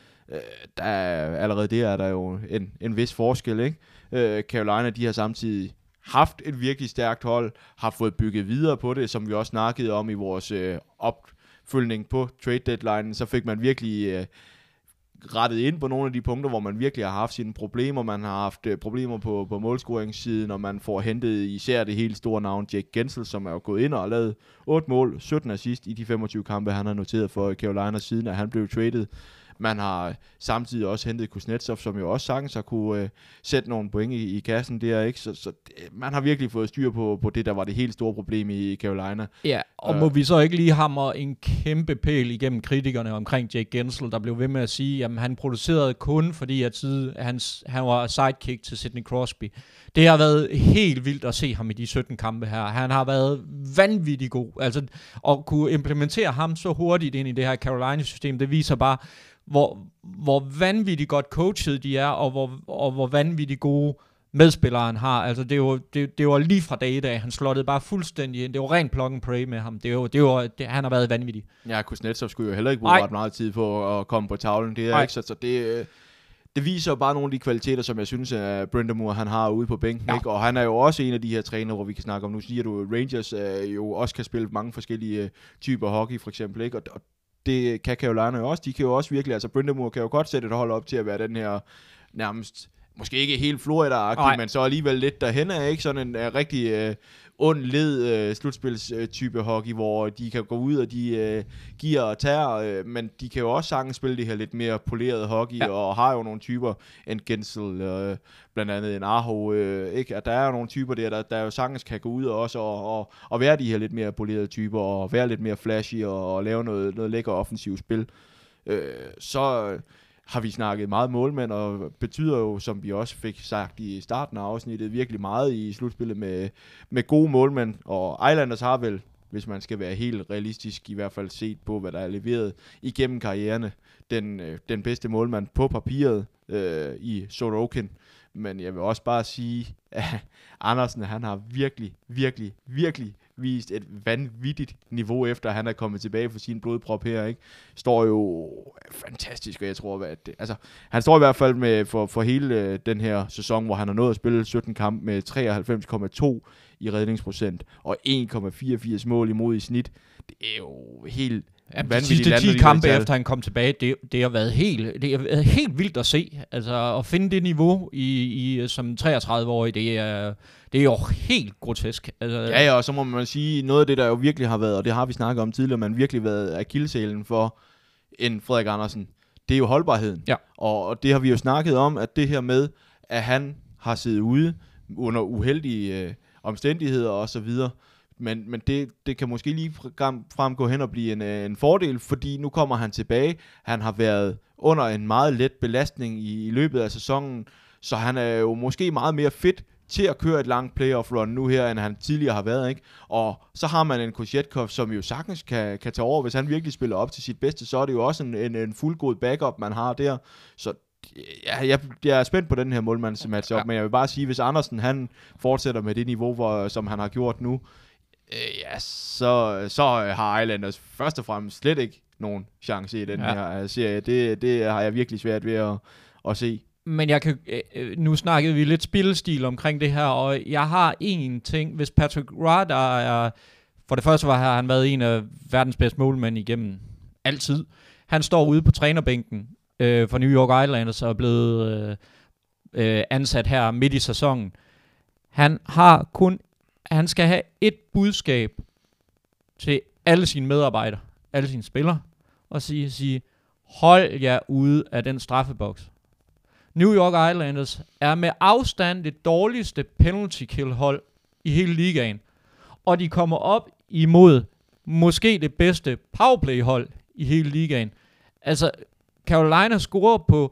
Allerede der er der jo en vis forskel, ikke? Carolina, de har samtidig haft et virkelig stærkt hold, har fået bygget videre på det, som vi også snakkede om i vores opfølgning på trade deadline, så fik man virkelig rettet ind på nogle af de punkter, hvor man virkelig har haft sine problemer. Man har haft problemer på målscoringssiden, og man får hentet især det helt store navn Jake Gensel, som er gået ind og har lavet 8 mål, 17 assist i de 25 kampe, han har noteret for Carolina siden, at han blev traded. Man har samtidig også hentet Kuznetsov, som jo også sagtens har kunne sætte nogle point i kassen der, ikke? Så man har virkelig fået styr på det, der var det helt store problem i Carolina. Ja, og må vi så ikke lige hamre en kæmpe pæl igennem kritikerne omkring Jake Gensel, der blev ved med at sige, at han producerede kun fordi han var sidekick til Sidney Crosby. Det har været helt vildt at se ham i de 17 kampe her. Han har været vanvittig god. Altså, at kunne implementere ham så hurtigt ind i det her Carolina-system, det viser bare, hvor vanvittigt godt coachet de er, og hvor vanvittigt gode medspillere han har. Altså, det var lige fra dag i dag. Han slottede bare fuldstændig ind. Det var ren plug and play med ham. Han har været vanvittig. Ja, Kuznetsov skulle jo heller ikke bruge ret meget tid på at komme på tavlen. Det er ikke så det viser jo bare nogle af de kvaliteter, som jeg synes, at Brind'Amour han har ude på bænken. Ja. Ikke? Og han er jo også en af de her trænere, hvor vi kan snakke om, nu siger du, Rangers jo også kan spille mange forskellige typer hockey, for eksempel. Ikke? Og det kan Carolina jo også. De kan jo også virkelig, altså Brind'Amour kan jo godt sætte et hold op til at være den her nærmest, måske ikke helt Florida-agtig, men så alligevel lidt derhen af, ikke? Sådan en rigtig ond led slutspilstype hockey, hvor de kan gå ud, og de giver og tager, men de kan jo også sagtens spille det her lidt mere poleret hockey, og har jo nogle typer, en Gensel, blandt andet en Aho, ikke? At der er jo nogle typer der jo sagtens kan gå ud og også og være de her lidt mere polerede typer, og være lidt mere flashy, og lave noget lækker offensivt spil. Så har vi snakket meget målmænd, og betyder jo, som vi også fik sagt i starten af afsnittet, virkelig meget i slutspillet med gode målmænd, og Islanders har vel, hvis man skal være helt realistisk, i hvert fald set på, hvad der er leveret igennem karriererne, den bedste målmand på papiret i Sorokin. Men jeg vil også bare sige, at Andersen, han har virkelig, virkelig, virkelig vist et vanvittigt niveau, efter han er kommet tilbage fra sin blodprop her, ikke? Står jo fantastisk, og jeg tror, at han står i hvert fald med for hele den her sæson, hvor han har nået at spille 17 kampe med 93,2 i redningsprocent, og 1,84 mål imod i snit. Det er jo helt de sidste 10 kampe efter han kom tilbage, det har været helt vildt at se. Altså at finde det niveau i som 33-årig, det er jo helt grotesk. Altså, ja, og så må man sige, noget af det, der jo virkelig har været, og det har vi snakket om tidligere, man virkelig været akilleshælen for en Frederik Andersen, det er jo holdbarheden. Ja. Og det har vi jo snakket om, at det her med, at han har siddet ude under uheldige omstændigheder og så videre, Men det kan måske lige frem gå hen og blive en fordel, fordi nu kommer han tilbage. Han har været under en meget let belastning i løbet af sæsonen, så han er jo måske meget mere fit til at køre et langt playoff run nu her, end han tidligere har været, ikke? Og så har man en Kochetkov, som jo sagtens kan tage over, hvis han virkelig spiller op til sit bedste, så er det jo også en fuldgod backup, man har der. Så jeg er spændt på den her målmandsmatchup, men jeg vil bare sige, hvis Andersen han fortsætter med det niveau, som han har gjort nu, så har Islanders først og fremmest slet ikke nogen chance i den her serie. Det har jeg virkelig svært ved at se. Men nu snakkede vi lidt spillestil omkring det her, og jeg har en ting. Hvis Patrick Roy, for det første har han været en af verdens bedste målmænd igennem altid. Han står ude på trænerbænken for New York Islanders og er blevet ansat her midt i sæsonen. Han skal have et budskab til alle sine medarbejdere, alle sine spillere, og sige, hold jer ude af den straffeboks. New York Islanders er med afstand det dårligste penalty kill hold i hele ligaen, og de kommer op imod måske det bedste powerplay hold i hele ligaen. Altså, Carolina scorer på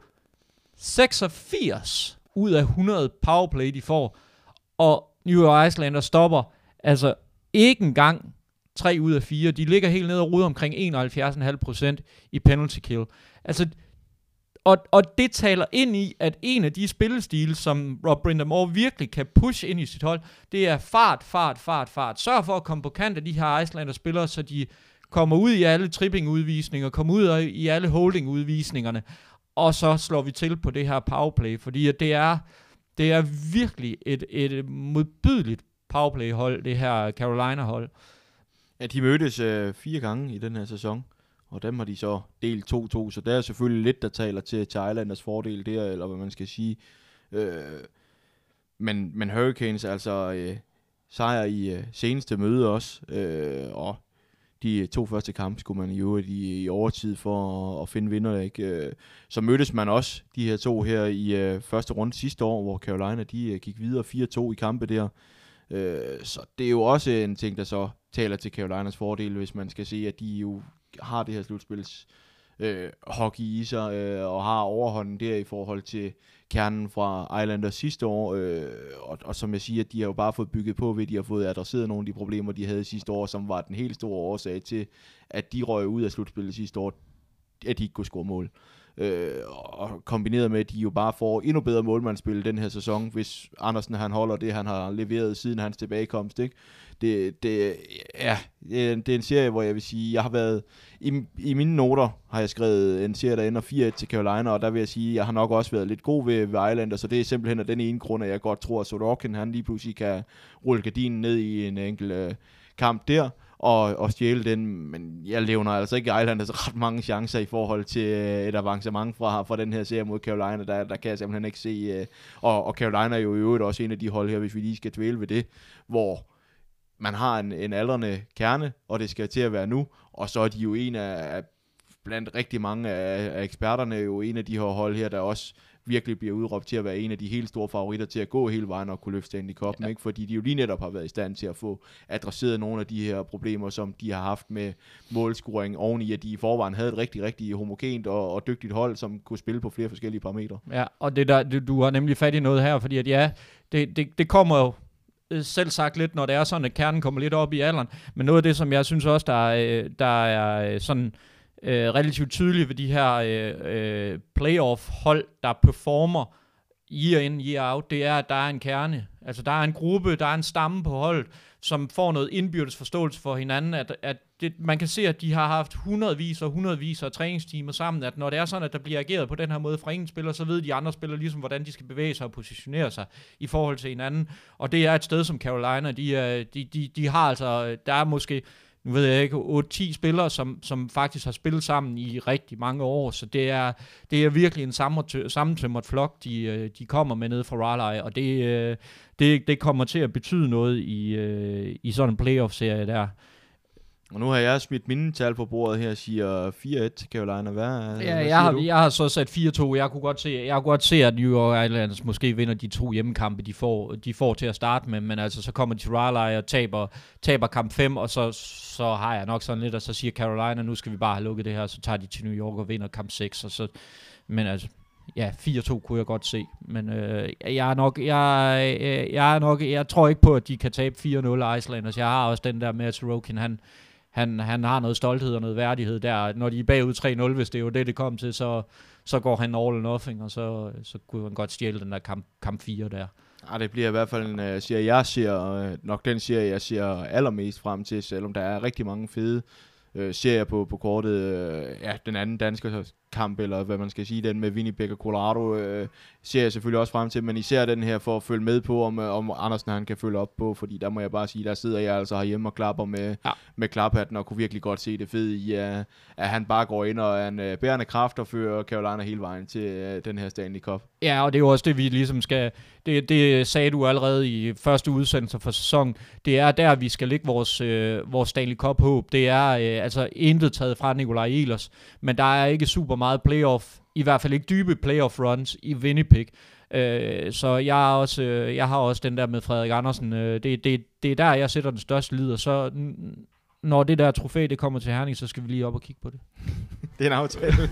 86 ud af 100 powerplay, de får, og New York Islanders stopper altså ikke engang 3 ud af 4. De ligger helt nede og ruder omkring 71,5% i penalty kill. Altså, og det taler ind i, at en af de spillestile, som Rob Brind'Amour virkelig kan pushe ind i sit hold, det er fart. Sørg for at komme på kant af de her Islanders-spillere, så de kommer ud i alle tripping-udvisninger, kommer ud i alle holding-udvisningerne, og så slår vi til på det her powerplay, fordi at det er virkelig et modbydeligt powerplay-hold, det her Carolina-hold. Ja, de mødtes 4 gange i den her sæson, og dem har de så delt 2-2, så der er selvfølgelig lidt, der taler til Islanders fordel der, eller hvad man skal sige. Men Hurricanes, altså sejr i seneste møde også, og de 2 første kampe skulle man jo i overtid for at finde vinder, ikke? Så mødtes man også, de her 2 her i første runde sidste år, hvor Carolina de gik videre 4-2 i kampe der. Så det er jo også en ting, der så taler til Carolinas fordel, hvis man skal se, at de jo har det her slutspils hockey i sig, og har overhånden der i forhold til kernen fra Islanders sidste år, og som jeg siger, de har jo bare fået bygget på ved, at de har fået adresseret nogle af de problemer, de havde sidste år, som var den helt store årsag til, at de røg ud af slutspillet sidste år, at de ikke kunne score mål. Og kombineret med, at de jo bare får endnu bedre målmandsspil den her sæson, hvis Andersen han holder det, han har leveret siden hans tilbagekomst, ikke? Det er en serie, hvor jeg vil sige, jeg har været i mine noter, har jeg skrevet en serie, der ender 4-1 til Carolina, og der vil jeg sige, jeg har nok også været lidt god ved Islanders, så det er simpelthen af den ene grund, at jeg godt tror, at Sorokin, han lige pludselig kan rulle gardinen ned i en enkelt kamp der, og stjæle den, men jeg levner altså ikke Islanders ret mange chancer i forhold til et avancement fra den her serie mod Carolina, der kan jeg simpelthen ikke se, og Carolina er jo i øvrigt også en af de hold her, hvis vi lige skal dvæle ved det, hvor man har en aldrende kerne, og det skal til at være nu, og så er de jo en af blandt rigtig mange af eksperterne, jo en af de her hold her, der også virkelig bliver udråbt til at være en af de helt store favoritter til at gå hele vejen og kunne løfte Stanley Cup'en, ikke? Fordi de jo lige netop har været i stand til at få adresseret nogle af de her problemer, som de har haft med målscoring oveni, at de i forvejen havde et rigtig, rigtig homogent og dygtigt hold, som kunne spille på flere forskellige parametre. Ja, og du har nemlig fat i noget her, fordi at det kommer jo selv sagt lidt, når det er sådan, at kernen kommer lidt op i alderen, men noget af det, som jeg synes også, der er sådan relativt tydeligt ved de her playoff-hold, der performer year in, year out, det er, at der er en kerne. Altså, der er en gruppe, der er en stamme på holdet, som får noget indbyrdes forståelse for hinanden, at man kan se, at de har haft hundredvis af træningstimer sammen, at når det er sådan, at der bliver ageret på den her måde fra ingen spiller, så ved de andre spillere ligesom, hvordan de skal bevæge sig og positionere sig i forhold til hinanden. Og det er et sted som Carolina, de har altså, der er måske, nu ved jeg ikke, 8-10 spillere, som faktisk har spillet sammen i rigtig mange år, så det er virkelig en sammentømret flok, de kommer med ned fra Raleigh, og det kommer til at betyde noget i sådan en playoff-serie der. Og nu har jeg smidt mine tal på bordet her, siger 4-1 til Carolina. Hvad jeg har så sat 4-2. Jeg kunne godt se, at New York Islanders måske vinder de 2 hjemmekampe, de får til at starte med, men altså så kommer de til Raleigh og taber kamp 5, og så har jeg nok sådan lidt, og så siger Carolina, nu skal vi bare have lukket det her, så tager de til New York og vinder kamp 6, og så, men altså, ja, 4-2 kunne jeg godt se, men jeg tror ikke på, at de kan tabe 4-0 Islanders. Jeg har også den der med, at Sorokin, han har noget stolthed og noget værdighed der. Når de er bagud 3-0, hvis det er jo det kom til, så går han all or nothing, og så kunne han godt stjæle den der kamp 4 der. Ja, det bliver i hvert fald en serie, jeg ser, nok den serie, jeg ser allermest frem til, selvom der er rigtig mange fede serier på kortet. Den anden danske kamp, eller hvad man skal sige, den med Winnipeg og Colorado, ser jeg selvfølgelig også frem til, men især den her for at følge med på, om Andersen han kan følge op på, fordi der må jeg bare sige, der sidder jeg altså herhjemme og klapper med klaphatten, og kunne virkelig godt se det fede i, at han bare går ind og er en bærende kraft og fører Carolina hele vejen til den her Stanley Cup. Ja, og det er jo også det, vi ligesom skal, det sagde du allerede i første udsendelse for sæsonen, det er der, vi skal lægge vores Stanley Cup-håb. Det er altså intet taget fra Nikolaj Ehlers, men der er ikke super meget playoff, i hvert fald ikke dybe playoff runs i Winnipeg. Så jeg har også den der med Frederik Andersen. Det er der, jeg sætter den største lid, og så når det der trofæ, det kommer til Herning, så skal vi lige op og kigge på det. Det er en aftale.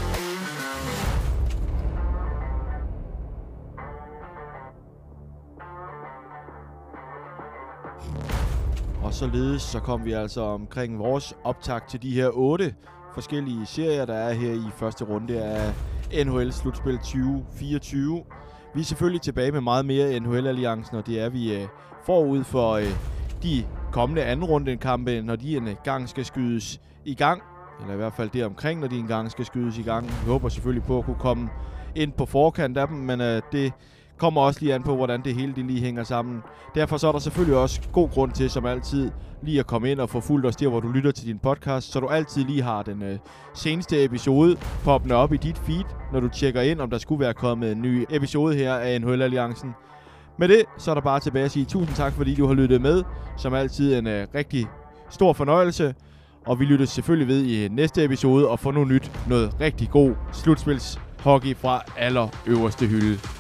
Og således så kom vi altså omkring vores optakt til de her 8 forskellige serier, der er her i første runde af NHL Slutspil 2024. Vi er selvfølgelig tilbage med meget mere NHL-alliancen, og det er vi forud for de kommende anden rundekampe, når de en gang skal skydes i gang. Eller i hvert fald det omkring, når de en gang skal skydes i gang. Vi håber selvfølgelig på at kunne komme ind på forkant af dem, men det kommer også lige an på, hvordan det hele det lige hænger sammen. Derfor så er der selvfølgelig også god grund til, som altid, lige at komme ind og få fulgt os der, hvor du lytter til din podcast, så du altid lige har den seneste episode poppende op i dit feed, når du tjekker ind, om der skulle være kommet en ny episode her af NHL-alliancen. Med det, så er der bare tilbage at sige tusind tak, fordi du har lyttet med. Som altid en rigtig stor fornøjelse, og vi lytter selvfølgelig ved i næste episode og får noget nyt, noget rigtig god slutspilshockey fra allerøverste hylde.